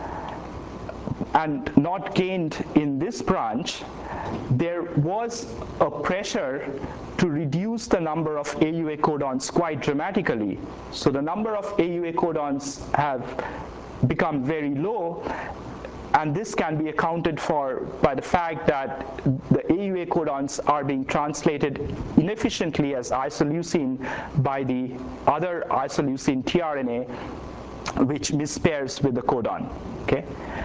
[SPEAKER 1] and not gained in this branch, there was a pressure to reduce the number of A U A codons quite dramatically. So the number of A U A codons have become very low, and this can be accounted for by the fact that the A U A codons are being translated inefficiently as isoleucine by the other isoleucine tRNA, which mispairs with the codon. Okay?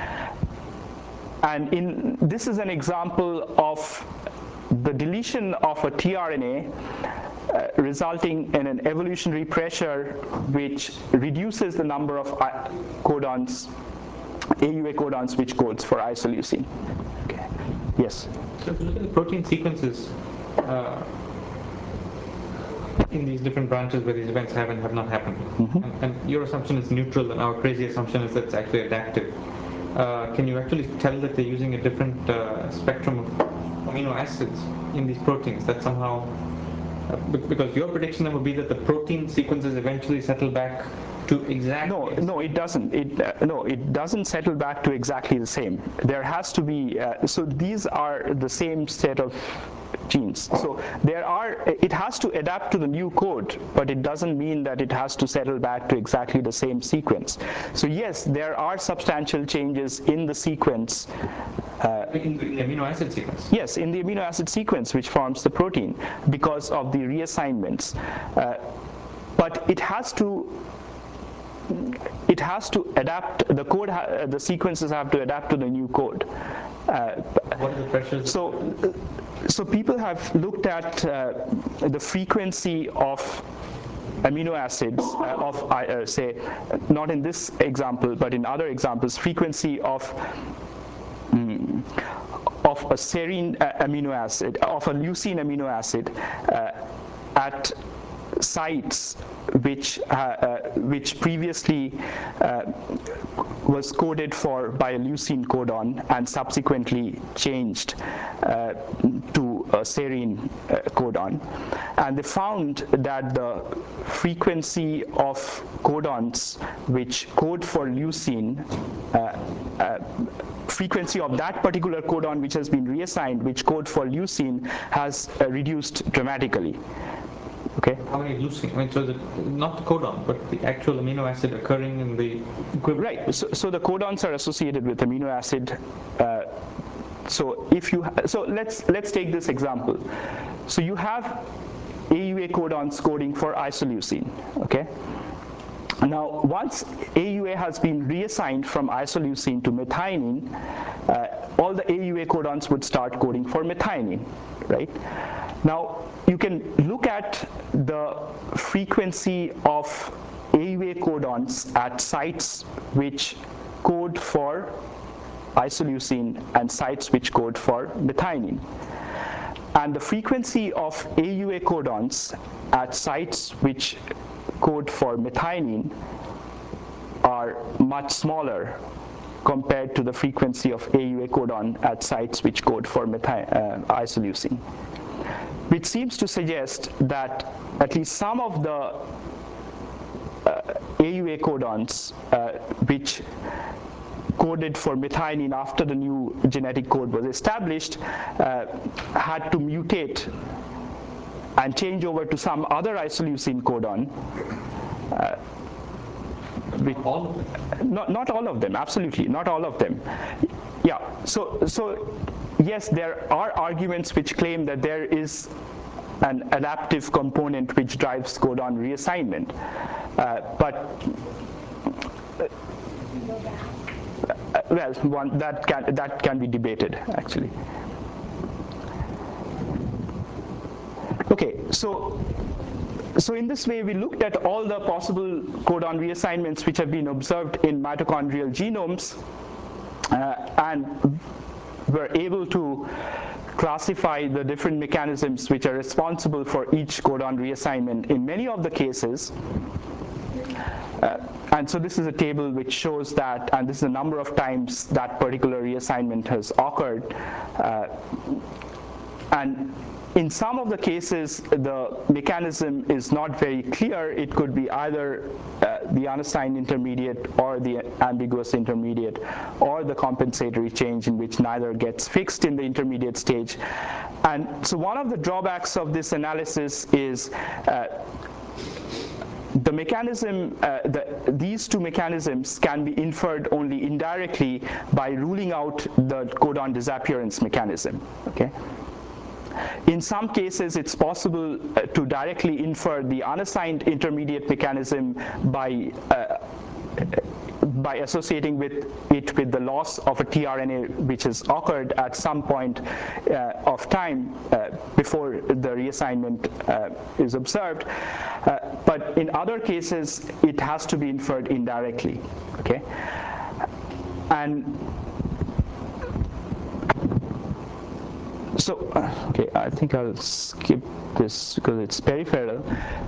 [SPEAKER 1] And in, this is an example of the deletion of a tRNA uh, resulting in an evolutionary pressure which reduces the number of uh, codons, A U A codons, which codes for isoleucine. Okay. Yes?
[SPEAKER 2] So if you look at the protein sequences uh, in these different branches where these events have and have not happened, mm-hmm. and, and your assumption is neutral and our crazy assumption is that it's actually adaptive, uh, can you actually tell that they're using a different uh, spectrum of amino acids in these proteins that somehow, uh, because your prediction would be that the protein sequences eventually settle back to exactly
[SPEAKER 1] no no it doesn't it uh, no it doesn't settle back to exactly the same. There has to be uh, so these are the same set of genes, so there are it has to adapt to the new code, but it doesn't mean that it has to settle back to exactly the same sequence. So yes, there are substantial changes in the sequence,
[SPEAKER 2] uh, in the amino acid sequence.
[SPEAKER 1] Yes, in the amino acid sequence which forms the protein because of the reassignments, uh, but it has to it has to adapt, the code, ha the sequences have to adapt to the new code. Uh,
[SPEAKER 2] what are the pressures?
[SPEAKER 1] So, so people have looked at uh, the frequency of amino acids uh, of, uh, say, not in this example, but in other examples, frequency of mm, of a serine uh, amino acid, of a leucine amino acid uh, at sites which uh, uh, which previously uh, was coded for by a leucine codon and subsequently changed uh, to a serine uh, codon, and they found that the frequency of codons which code for leucine, uh, uh, frequency of that particular codon which has been reassigned, which code for leucine, has uh, reduced dramatically. Okay.
[SPEAKER 2] How many leucine? I mean, so the, not the codon, but the actual amino acid occurring in the equivalent.
[SPEAKER 1] Right. So, so the codons are associated with amino acid. Uh, so if you so let's let's take this example. So you have A U A codons coding for isoleucine. Okay. Now, once A U A has been reassigned from isoleucine to methionine, uh, all the A U A codons would start coding for methionine, right? Now, you can look at the frequency of A U A codons at sites which code for isoleucine and sites which code for methionine. And the frequency of A U A codons at sites which code for methionine are much smaller compared to the frequency of A U A codon at sites which code for methi uh, isoleucine, which seems to suggest that at least some of the uh, A U A codons uh, which coded for methionine after the new genetic code was established uh, had to mutate and change over to some other isoleucine codon. Uh, with
[SPEAKER 2] all of them?
[SPEAKER 1] Not, not all of them, absolutely, not all of them. Yeah, so, so yes, there are arguments which claim that there is an adaptive component which drives codon reassignment. Uh, but uh, well, one that can that can be debated actually. Okay, so. So in this way, we looked at all the possible codon reassignments which have been observed in mitochondrial genomes, uh, and were able to classify the different mechanisms which are responsible for each codon reassignment in many of the cases. Uh, and so this is a table which shows that, and this is the number of times that particular reassignment has occurred. Uh, and in some of the cases, the mechanism is not very clear. It could be either uh, the unassigned intermediate or the ambiguous intermediate or the compensatory change in which neither gets fixed in the intermediate stage. And so one of the drawbacks of this analysis is uh, the mechanism, uh, the, these two mechanisms can be inferred only indirectly by ruling out the codon disappearance mechanism. Okay. In some cases, it's possible uh, to directly infer the unassigned intermediate mechanism by uh, by associating with it with the loss of a tRNA which has occurred at some point uh, of time uh, before the reassignment uh, is observed. Uh, but in other cases, it has to be inferred indirectly. Okay, and so, uh, okay, I think I'll skip this because it's peripheral.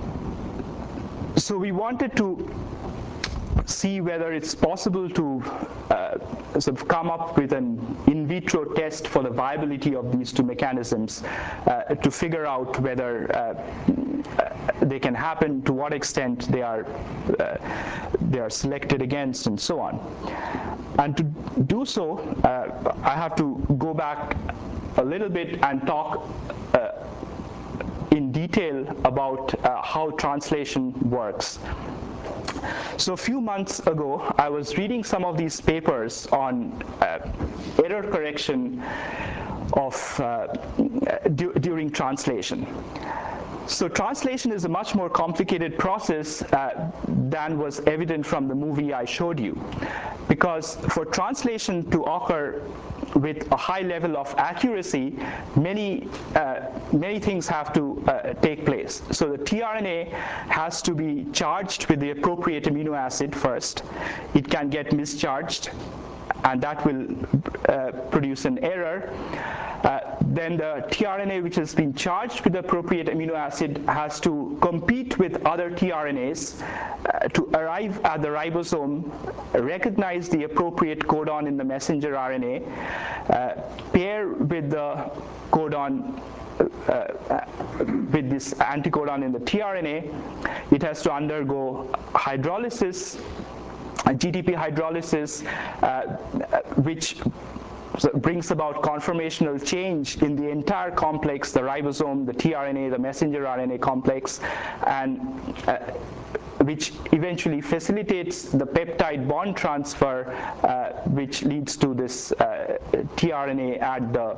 [SPEAKER 1] So we wanted to see whether it's possible to uh, sort of come up with an in vitro test for the viability of these two mechanisms uh, to figure out whether uh, they can happen, to what extent they are uh, they are selected against, and so on. And to do so, uh, I have to go back a little bit and talk uh, in detail about uh, how translation works. So a few months ago, I was reading some of these papers on uh, error correction of uh, du during translation. So translation is a much more complicated process uh, than was evident from the movie I showed you, because for translation to occur with a high level of accuracy, many uh, many things have to uh, take place. So the tRNA has to be charged with the appropriate amino acid first. It can get mischarged, and that will uh, produce an error. Uh, then the tRNA which has been charged with the appropriate amino acid has to compete with other tRNAs uh, to arrive at the ribosome, recognize the appropriate codon in the messenger R N A, uh, pair with the codon Uh, uh, with this anticodon in the tRNA. It has to undergo hydrolysis, G T P hydrolysis, uh, which brings about conformational change in the entire complex, the ribosome, the tRNA, the messenger R N A complex, and uh, which eventually facilitates the peptide bond transfer, uh, which leads to this uh, tRNA at the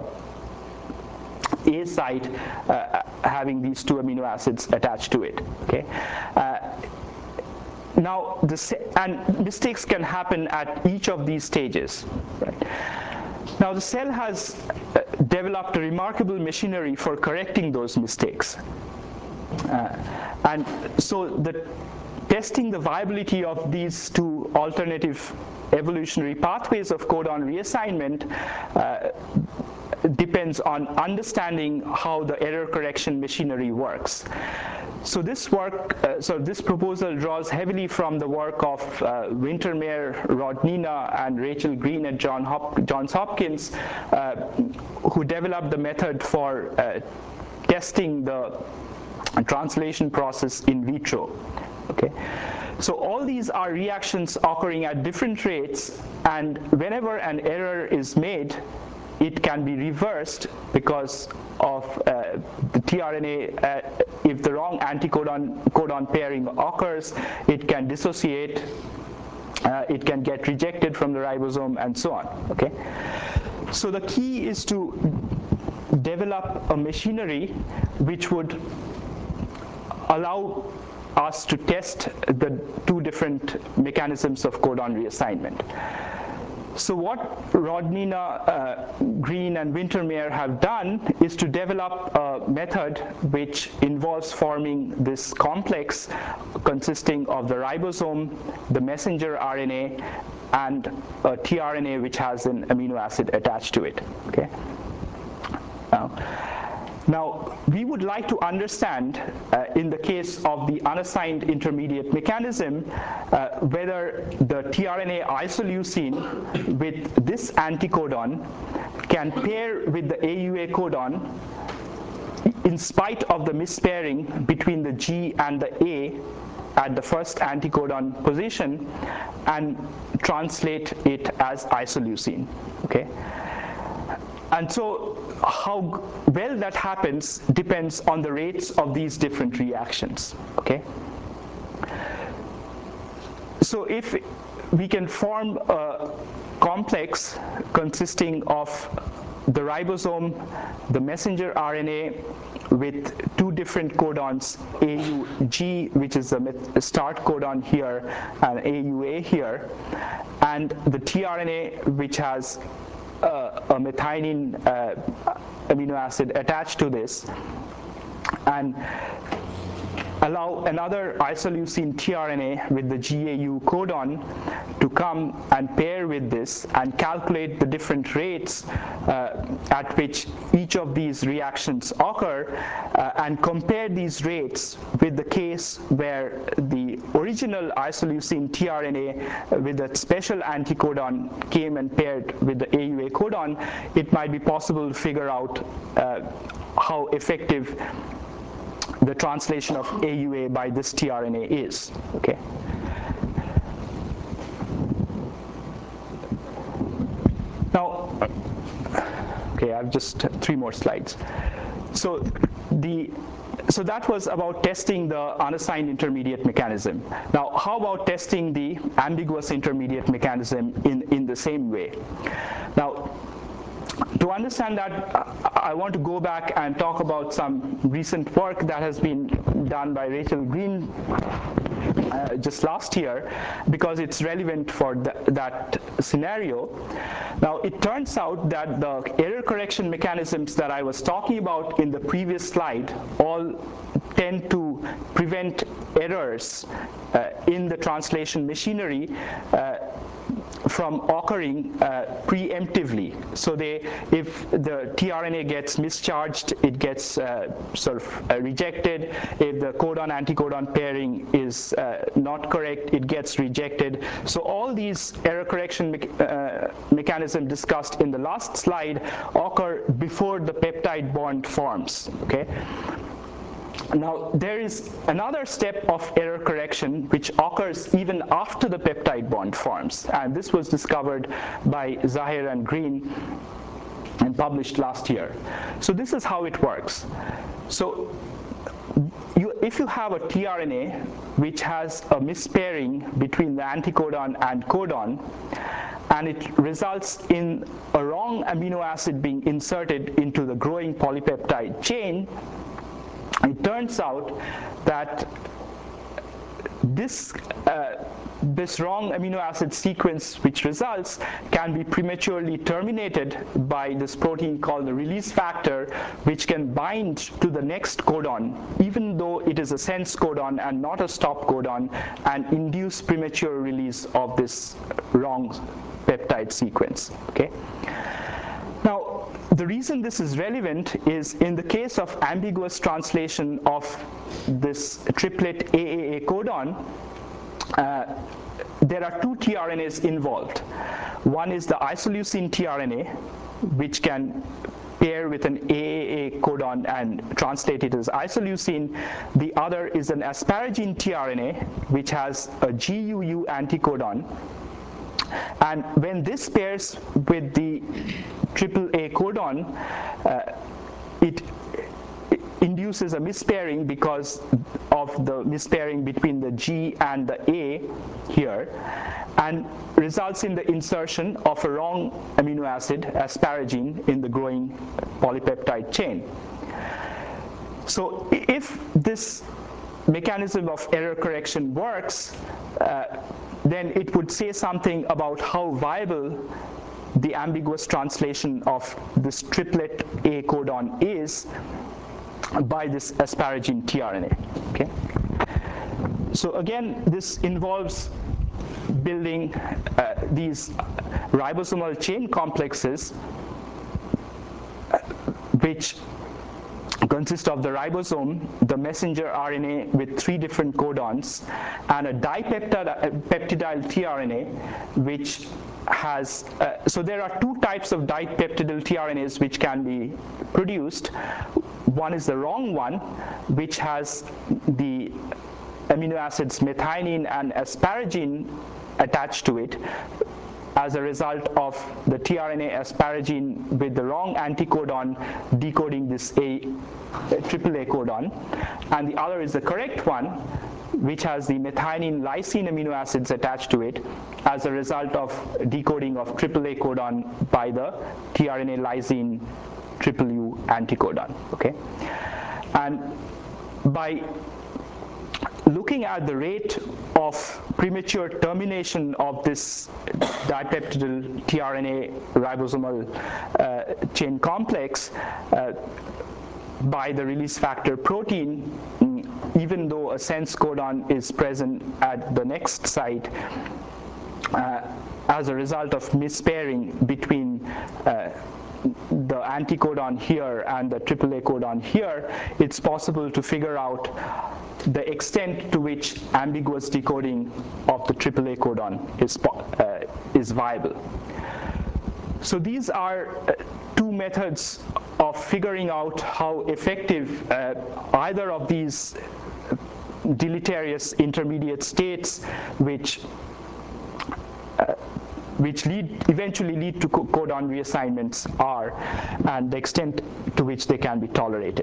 [SPEAKER 1] A site uh, having these two amino acids attached to it. Okay. Uh, now, the and mistakes can happen at each of these stages. Right? Now, the cell has uh, developed a remarkable machinery for correcting those mistakes, uh, and so the testing the viability of these two alternative evolutionary pathways of codon reassignment uh, depends on understanding how the error correction machinery works. So this work, uh, so this proposal draws heavily from the work of uh, Wintermeyer, Rodnina, and Rachel Green at John Hop Johns Hopkins, uh, who developed the method for uh, testing the translation process in vitro. Okay. So all these are reactions occurring at different rates, and whenever an error is made, it can be reversed because of uh, the tRNA. Uh, if the wrong anticodon codon pairing occurs, it can dissociate, uh, it can get rejected from the ribosome, and so on. Okay. So the key is to develop a machinery which would allow us to test the two different mechanisms of codon reassignment. So what Rodnina, uh, Green, and Wintermeyer have done is to develop a method which involves forming this complex consisting of the ribosome, the messenger R N A, and a tRNA which has an amino acid attached to it. Okay. Now, Now, we would like to understand, uh, in the case of the unassigned intermediate mechanism, uh, whether the tRNA isoleucine with this anticodon can pair with the A U A codon in spite of the mispairing between the G and the A at the first anticodon position and translate it as isoleucine. Okay? And so how well that happens depends on the rates of these different reactions. Okay? So if we can form a complex consisting of the ribosome, the messenger R N A with two different codons, A U G, which is the start codon here, and A U A here, and the tRNA, which has Uh, a methionine uh, amino acid attached to this, and allow another isoleucine tRNA with the G A U codon to come and pair with this and calculate the different rates uh, at which each of these reactions occur, uh, and compare these rates with the case where the original isoleucine tRNA with a special anticodon came and paired with the A U A codon. It might be possible to figure out uh, how effective the translation of A U A by this tRNA is. Okay. Now, okay, I have just three more slides. So the so that was about testing the unassigned intermediate mechanism. Now, how about testing the ambiguous intermediate mechanism in in the same way? Now, to understand that, I want to go back and talk about some recent work that has been done by Rachel Green uh, just last year, because it's relevant for th that scenario. Now, it turns out that the error correction mechanisms that I was talking about in the previous slide all tend to prevent errors uh, in the translation machinery uh, from occurring uh, preemptively. So they, if the tRNA gets mischarged, it gets uh, sort of uh, rejected. If the codon-anticodon pairing is uh, not correct, it gets rejected. So all these error correction me uh, mechanism discussed in the last slide occur before the peptide bond forms. Okay. Now, there is another step of error correction which occurs even after the peptide bond forms, and this was discovered by Zahir and Green and published last year. So this is how it works. So you, if you have a tRNA which has a mispairing between the anticodon and codon, and it results in a wrong amino acid being inserted into the growing polypeptide chain, it turns out that this uh, this wrong amino acid sequence which results can be prematurely terminated by this protein called the release factor, which can bind to the next codon even though it is a sense codon and not a stop codon, and induce premature release of this wrong peptide sequence. Okay. Now, the reason this is relevant is in the case of ambiguous translation of this triplet A A A codon, uh, there are two tRNAs involved. One is the isoleucine tRNA, which can pair with an A A A codon and translate it as isoleucine. The other is an asparagine tRNA, which has a G U U anticodon. And when this pairs with the triple A codon, uh, it, it induces a mispairing because of the mispairing between the G and the A here, and results in the insertion of a wrong amino acid, asparagine, in the growing polypeptide chain. So if this mechanism of error correction works, uh, then it would say something about how viable the ambiguous translation of this triplet A codon is by this asparagine tRNA. Okay. So again, this involves building uh, these ribosomal chain complexes, uh, which consist of the ribosome, the messenger R N A with three different codons, and a dipeptidyl tRNA, which has, uh, so there are two types of dipeptidyl tRNAs which can be produced. One is the wrong one, which has the amino acids methionine and asparagine attached to it as a result of the tRNA asparagine with the wrong anticodon decoding this A, triple A codon, and the other is the correct one, which has the methionine lysine amino acids attached to it as a result of decoding of triple A codon by the tRNA lysine triple U anticodon. Okay, and by looking at the rate of premature termination of this dipeptidyl tRNA ribosomal uh, chain complex uh, by the release factor protein, even though a sense codon is present at the next site, uh, as a result of mispairing between uh, the anticodon here and the triple A codon here, it's possible to figure out the extent to which ambiguous decoding of the triple A codon is, uh, is viable. So these are uh, two methods of figuring out how effective uh, either of these deleterious intermediate states, which uh, which lead eventually lead to co codon reassignments, are, and the extent to which they can be tolerated.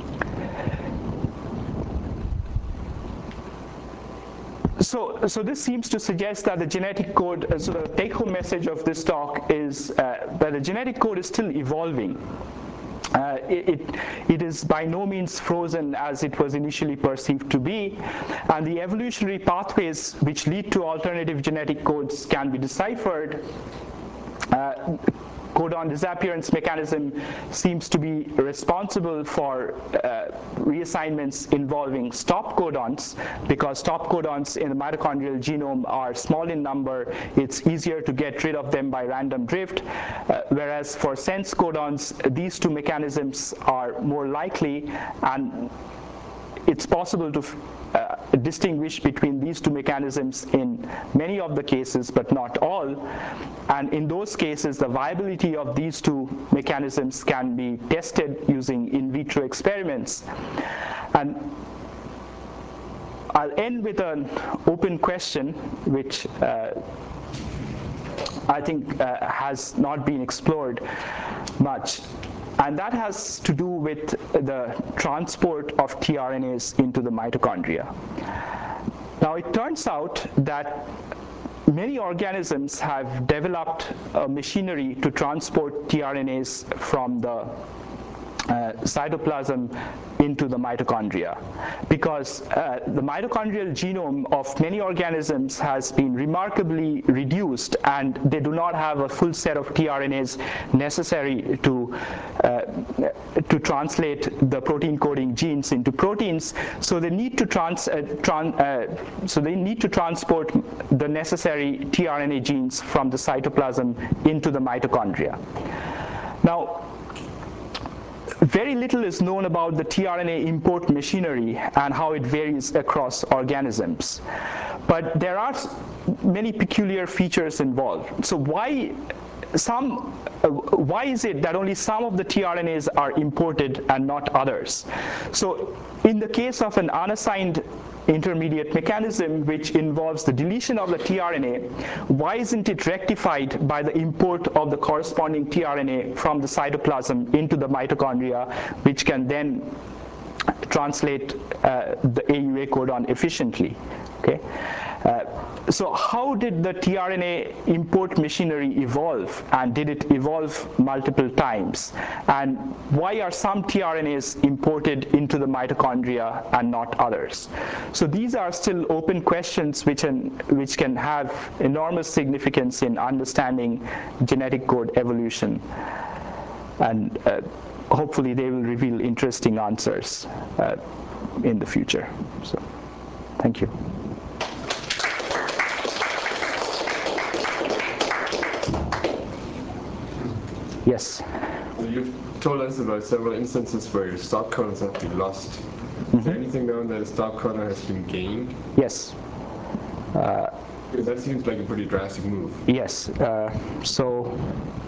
[SPEAKER 1] So, so this seems to suggest that the genetic code, uh, so the take-home message of this talk is uh, that the genetic code is still evolving. Uh, it, it, it is by no means frozen as it was initially perceived to be, and the evolutionary pathways which lead to alternative genetic codes can be deciphered. Uh, codon disappearance mechanism seems to be responsible for uh, reassignments involving stop codons, because stop codons in the mitochondrial genome are small in number. It's easier to get rid of them by random drift, uh, whereas for sense codons, these two mechanisms are more likely, and it's possible to uh, distinguish between these two mechanisms in many of the cases, but not all. And in those cases, the viability of these two mechanisms can be tested using in vitro experiments. And I'll end with an open question, which uh, I think uh, has not been explored much. And that has to do with the transport of tRNAs into the mitochondria. Now, it turns out that many organisms have developed a machinery to transport tRNAs from the uh, cytoplasm into the mitochondria, because uh, the mitochondrial genome of many organisms has been remarkably reduced, and they do not have a full set of tRNAs necessary to uh, to translate the protein coding genes into proteins. So they need to trans uh, tran uh, so they need to transport the necessary tRNA genes from the cytoplasm into the mitochondria. Now, very little is known about the tRNA import machinery and how it varies across organisms. But there are many peculiar features involved. So why some uh, why is it that only some of the tRNAs are imported and not others? So in the case of an unassigned intermediate mechanism which involves the deletion of the tRNA, why isn't it rectified by the import of the corresponding tRNA from the cytoplasm into the mitochondria, which can then translate uh, the A U A codon efficiently? Okay. Uh, so how did the tRNA import machinery evolve, and did it evolve multiple times? And why are some tRNAs imported into the mitochondria and not others? So these are still open questions which can, which can have enormous significance in understanding genetic code evolution. And uh, hopefully they will reveal interesting answers uh, in the future. So, thank you. Yes?
[SPEAKER 10] You've told us about several instances where your stop codons have been lost. Mm-hmm. Is there anything known that a stop codon has been gained?
[SPEAKER 1] Yes. Uh,
[SPEAKER 10] because that seems like a pretty drastic move.
[SPEAKER 1] Yes. Uh, so,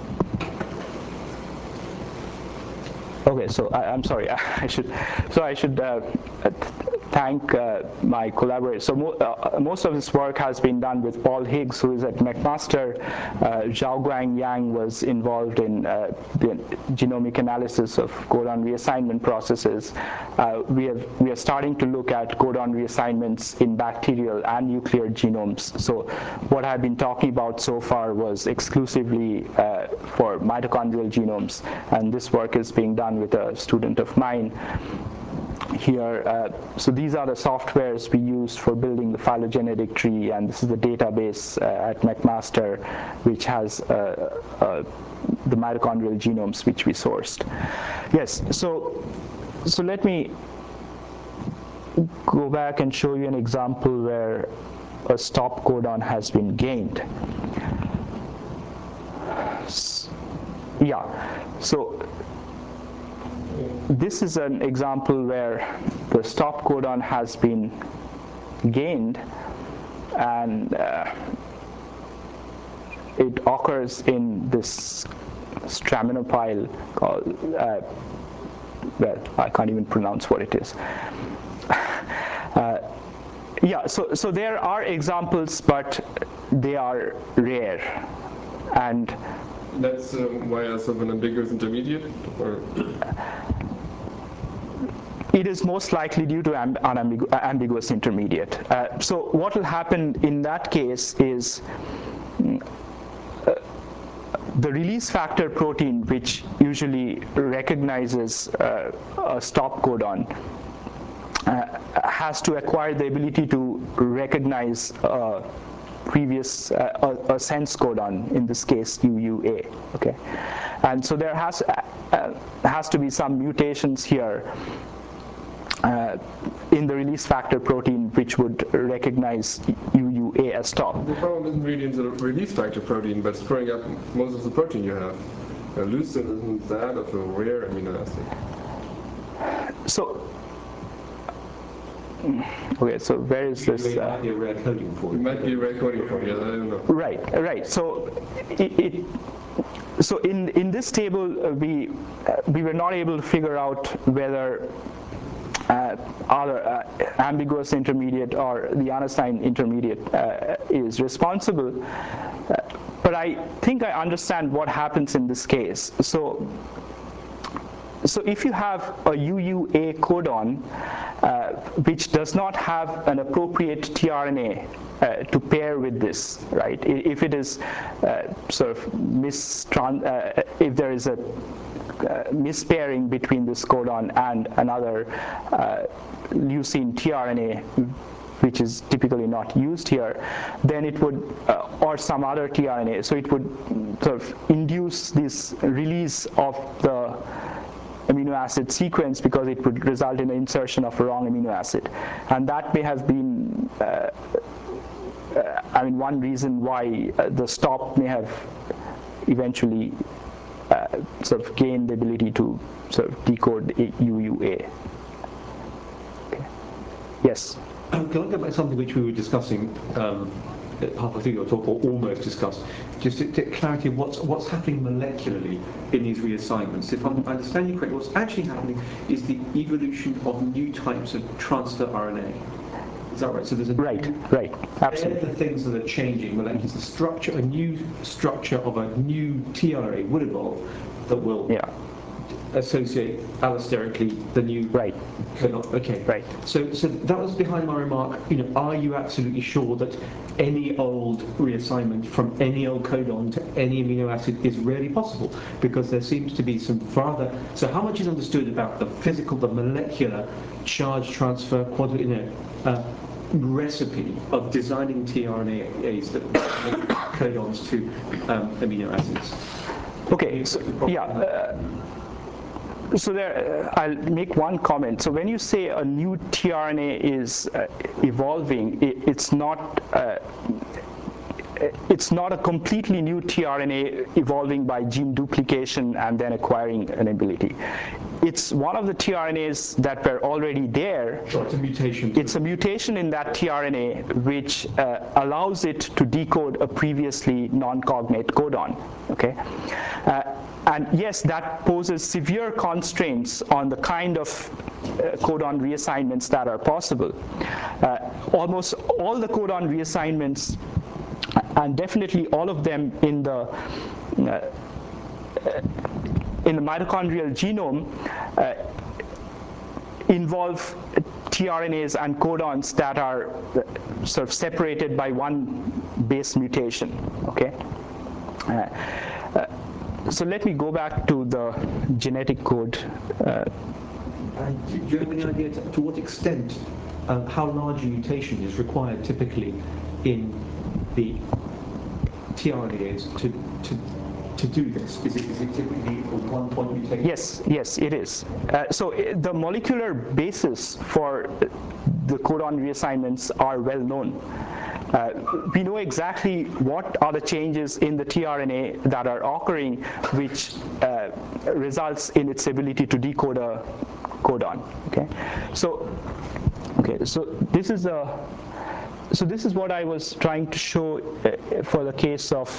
[SPEAKER 1] okay, so I, I'm sorry, I should, so I should uh, thank uh, my collaborators. So mo uh, most of this work has been done with Paul Higgs, who is at McMaster. Uh, Xiaoguang Yang was involved in uh, the genomic analysis of codon reassignment processes. Uh, we, have, we are starting to look at codon reassignments in bacterial and nuclear genomes. So what I've been talking about so far was exclusively uh, for mitochondrial genomes, and this work is being done with a student of mine here. Uh, so these are the softwares we used for building the phylogenetic tree, and this is the database uh, at McMaster, which has uh, uh, the mitochondrial genomes which we sourced. Yes, so, so let me go back and show you an example where a stop codon has been gained. Yeah, so this is an example where the stop codon has been gained, and uh, it occurs in this straminopile called, uh, well, I can't even pronounce what it is. uh, yeah, so, so there are examples, but they are rare. And
[SPEAKER 10] that's uh, why it's of an ambiguous intermediate? Or?
[SPEAKER 1] It is most likely due to amb an ambigu ambiguous intermediate. Uh, so what will happen in that case is uh, the release factor protein, which usually recognizes uh, a stop codon, uh, has to acquire the ability to recognize uh, previous uh, a, a sense codon, in this case U U A. Okay, and so there has uh, has to be some mutations here uh, in the release factor protein which would recognize U U A as stop.
[SPEAKER 10] The problem isn't really in the release factor protein, but screwing up most of the protein you have. Uh, leucin isn't that of a rare amino acid.
[SPEAKER 1] So. Okay, so where is this?
[SPEAKER 8] It might be a rare coding for it.
[SPEAKER 10] It might be a rare coding for it, yeah, I don't know.
[SPEAKER 1] Right, right. So, it, it, so in in this table, uh, we uh, we were not able to figure out whether uh, other uh, ambiguous intermediate or the Arnstein intermediate uh, is responsible. Uh, but I think I understand what happens in this case. So. So if you have a U U A codon uh, which does not have an appropriate tRNA uh, to pair with this, right? If it is uh, sort of mistran uh, if there is a uh, mispairing between this codon and another uh, leucine tRNA, which is typically not used here, then it would, uh, or some other tRNA, so it would sort of induce this release of the amino acid sequence, because it would result in the insertion of a wrong amino acid. And that may have been, uh, uh, I mean, one reason why uh, the stop may have eventually uh, sort of gained the ability to sort of decode U U A. Okay. Yes?
[SPEAKER 8] Um, can I go back to something which we were discussing um, halfway through your talk, or almost discussed, just to, to clarity what's what's happening molecularly in these reassignments. If I'm understanding you correctly, what's actually happening is the evolution of new types of transfer R N A. Is that right? So there's a
[SPEAKER 1] right, right, absolutely.
[SPEAKER 8] They're the things that are changing. Well, it's the structure, a new structure of a new tRNA would evolve that will
[SPEAKER 1] yeah.
[SPEAKER 8] associate allosterically the new
[SPEAKER 1] right
[SPEAKER 8] codon. Okay.
[SPEAKER 1] Right.
[SPEAKER 8] So, so that was behind my remark. You know, are you absolutely sure that any old reassignment from any old codon to any amino acid is really possible? Because there seems to be some rather. So, how much is understood about the physical, the molecular charge transfer, quadri, you know, uh, recipe of designing tRNAs that make codons to um, amino acids?
[SPEAKER 1] Okay. So, yeah. Uh, So there, uh, I'll make one comment. So when you say a new tRNA is uh, evolving, it, it's not uh, it's not a completely new tRNA evolving by gene duplication and then acquiring an ability. It's one of the tRNAs that were already there.
[SPEAKER 8] So it's a mutation.
[SPEAKER 1] It's a mutation in that tRNA which uh, allows it to decode a previously non-cognate codon. Okay. Uh, And yes, that poses severe constraints on the kind of uh, codon reassignments that are possible. Uh, almost all the codon reassignments, and definitely all of them in the uh, in the mitochondrial genome, uh, involve tRNAs and codons that are sort of separated by one base mutation. Okay. Uh, uh, So let me go back to the genetic code. Uh,
[SPEAKER 8] and do you have any idea to, to what extent, um, how large a mutation is required typically in the tRNAs to, to, to do this? Is it, is it typically a one-point mutation?
[SPEAKER 1] Yes, yes, it is. Uh, so uh, the molecular basis for the codon reassignments are well known. Uh, we know exactly what are the changes in the tRNA that are occurring, which uh, results in its ability to decode a codon. Okay, so okay, so this is a so this is what I was trying to show uh, for the case of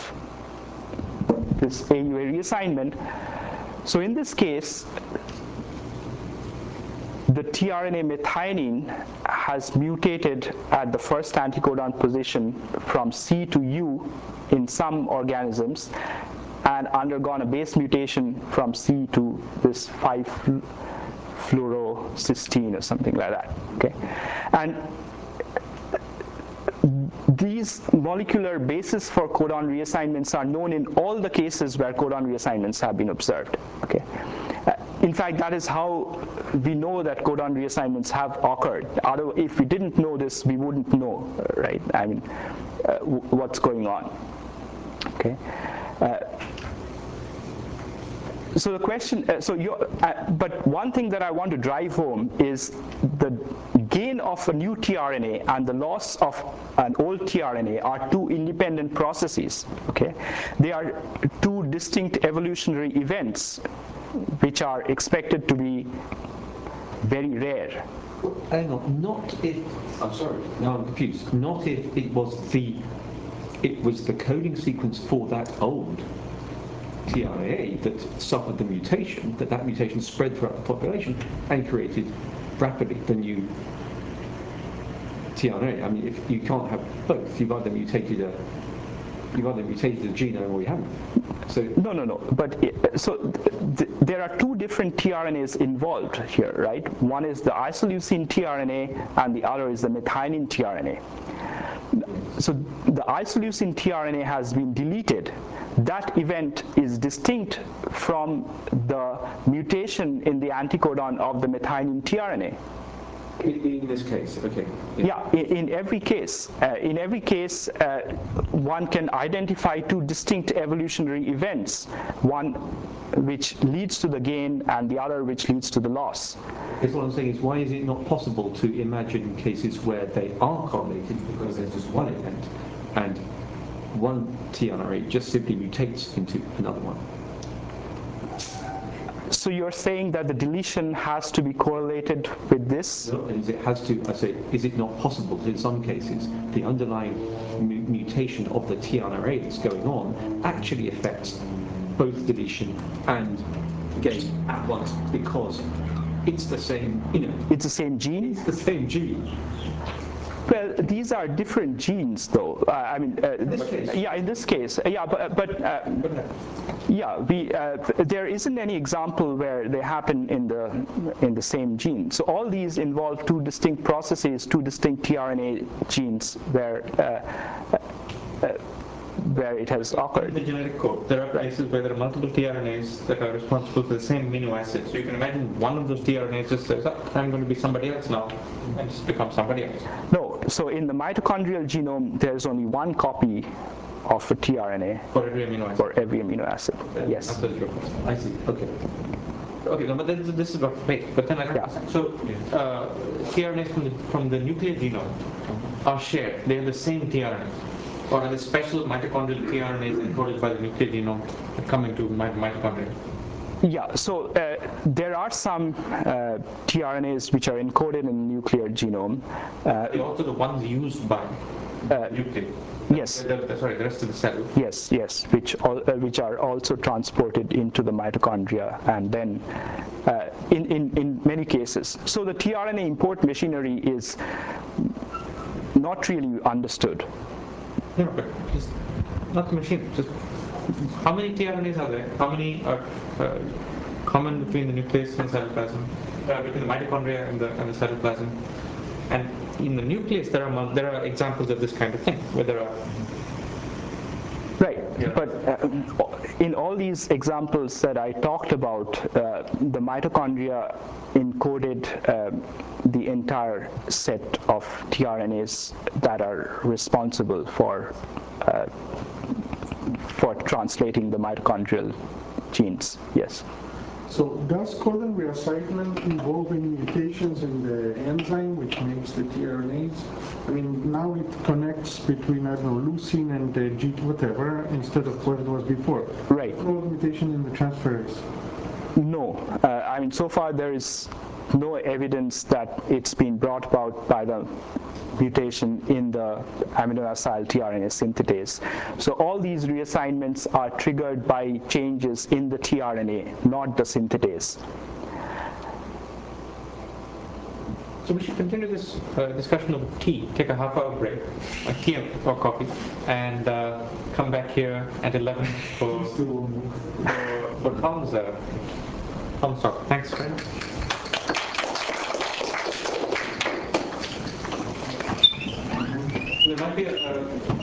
[SPEAKER 1] this A U A reassignment. So in this case, the tRNA methionine has mutated at the first anticodon position from C to U in some organisms and undergone a base mutation from C to this five fluorocysteine or something like that. Okay, and these molecular bases for codon reassignments are known in all the cases where codon reassignments have been observed. Okay. Uh, in fact, that is how we know that codon reassignments have occurred. Although, if we didn't know this, we wouldn't know, right? I mean, uh, w what's going on. Okay. Uh, So the question, uh, so you, uh, but one thing that I want to drive home is the gain of a new tRNA and the loss of an old tRNA are two independent processes. Okay, they are two distinct evolutionary events, which are expected to be very rare.
[SPEAKER 8] Hang on, not if. I'm sorry. No, I'm confused. Not if it was the, it was the coding sequence for that old tRNA that suffered the mutation, that that mutation spread throughout the population and created rapidly the new tRNA. I mean, if you can't have both, you've either mutated a, you've either mutated the genome or you haven't. So
[SPEAKER 1] no, no, no. But it, so th th there are two different tRNAs involved here, right? One is the isoleucine tRNA, and the other is the methionine tRNA. So the isoleucine tRNA has been deleted. That event is distinct from the mutation in the anticodon of the methionine tRNA.
[SPEAKER 8] In this case, okay.
[SPEAKER 1] Yeah, yeah in, in every case. Uh, in every case, uh, one can identify two distinct evolutionary events, one which leads to the gain and the other which leads to the loss.
[SPEAKER 8] That's what I'm saying is, why is it not possible to imagine cases where they are correlated because there's just one event and one tRNA just simply mutates into another one?
[SPEAKER 1] So you're saying that the deletion has to be correlated with this?
[SPEAKER 8] No, it has to, I say, is it not possible that in some cases the underlying mu mutation of the tRNA that's going on actually affects both deletion and gain at once because it's the same, you know.
[SPEAKER 1] It's the same gene?
[SPEAKER 8] It's the same gene.
[SPEAKER 1] Well, these are different genes, though. Uh, I mean, uh,
[SPEAKER 2] In this case.
[SPEAKER 1] yeah, in this case, uh, yeah, but, but uh, yeah, we, uh, there isn't any example where they happen in the in the same gene. So all these involve two distinct processes, two distinct tRNA genes where uh, uh, where it has occurred.
[SPEAKER 2] In the genetic code, there are places where there are multiple tRNAs that are responsible for the same amino acid. So you can imagine one of those tRNAs just says, oh, I'm going to be somebody else now, and just become somebody else.
[SPEAKER 1] No, so in the mitochondrial genome, there's only one copy of a tRNA
[SPEAKER 2] for every amino acid.
[SPEAKER 1] For every amino acid.
[SPEAKER 2] That,
[SPEAKER 1] yes.
[SPEAKER 2] That's your question. I see. Okay. Okay, no, but this, this is about wait. But then I
[SPEAKER 1] yeah.
[SPEAKER 2] so uh, tRNAs from the from the nuclear genome are shared. They have the same tRNA. Or are the special mitochondrial tRNAs encoded by the nuclear genome that come into my mitochondria?
[SPEAKER 1] Yeah, so uh, there are some uh, tRNAs which are encoded in the nuclear genome.
[SPEAKER 2] Uh, They're also the ones used by uh, nuclear.
[SPEAKER 1] Yes.
[SPEAKER 2] The, the, sorry, the rest of the cell.
[SPEAKER 1] Yes, yes, which all, uh, which are also transported into the mitochondria, and then uh, in, in in many cases. So the tRNA import machinery is not really understood.
[SPEAKER 2] No, but just not the machine. Just how many tRNAs are there? How many are uh, common between the nucleus and cytoplasm, uh, between the mitochondria and the, and the cytoplasm? And in the nucleus, there are there are examples of this kind of thing, where there are.
[SPEAKER 1] Right, yeah. But uh, in all these examples that I talked about, uh, the mitochondria encoded uh, the entire set of tRNAs that are responsible for uh, for translating the mitochondrial genes. Yes.
[SPEAKER 11] So does codon reassignment involve any mutations in the enzyme which makes the tRNAs? I mean, now it connects between, I don't know, leucine and uh, G whatever instead of what it was before.
[SPEAKER 1] Right.
[SPEAKER 11] No mutation in the transferase.
[SPEAKER 1] No. Uh, I mean, so far there is no evidence that it's been brought about by the mutation in the amino-acyl tRNA synthetase. So all these reassignments are triggered by changes in the tRNA, not the synthetase.
[SPEAKER 2] So we should continue this uh, discussion over tea, take a half hour break, a tea or coffee, and uh, come back here at eleven for, for, for Tom's, uh, Tom's talk. Thanks, friend. There might be a, a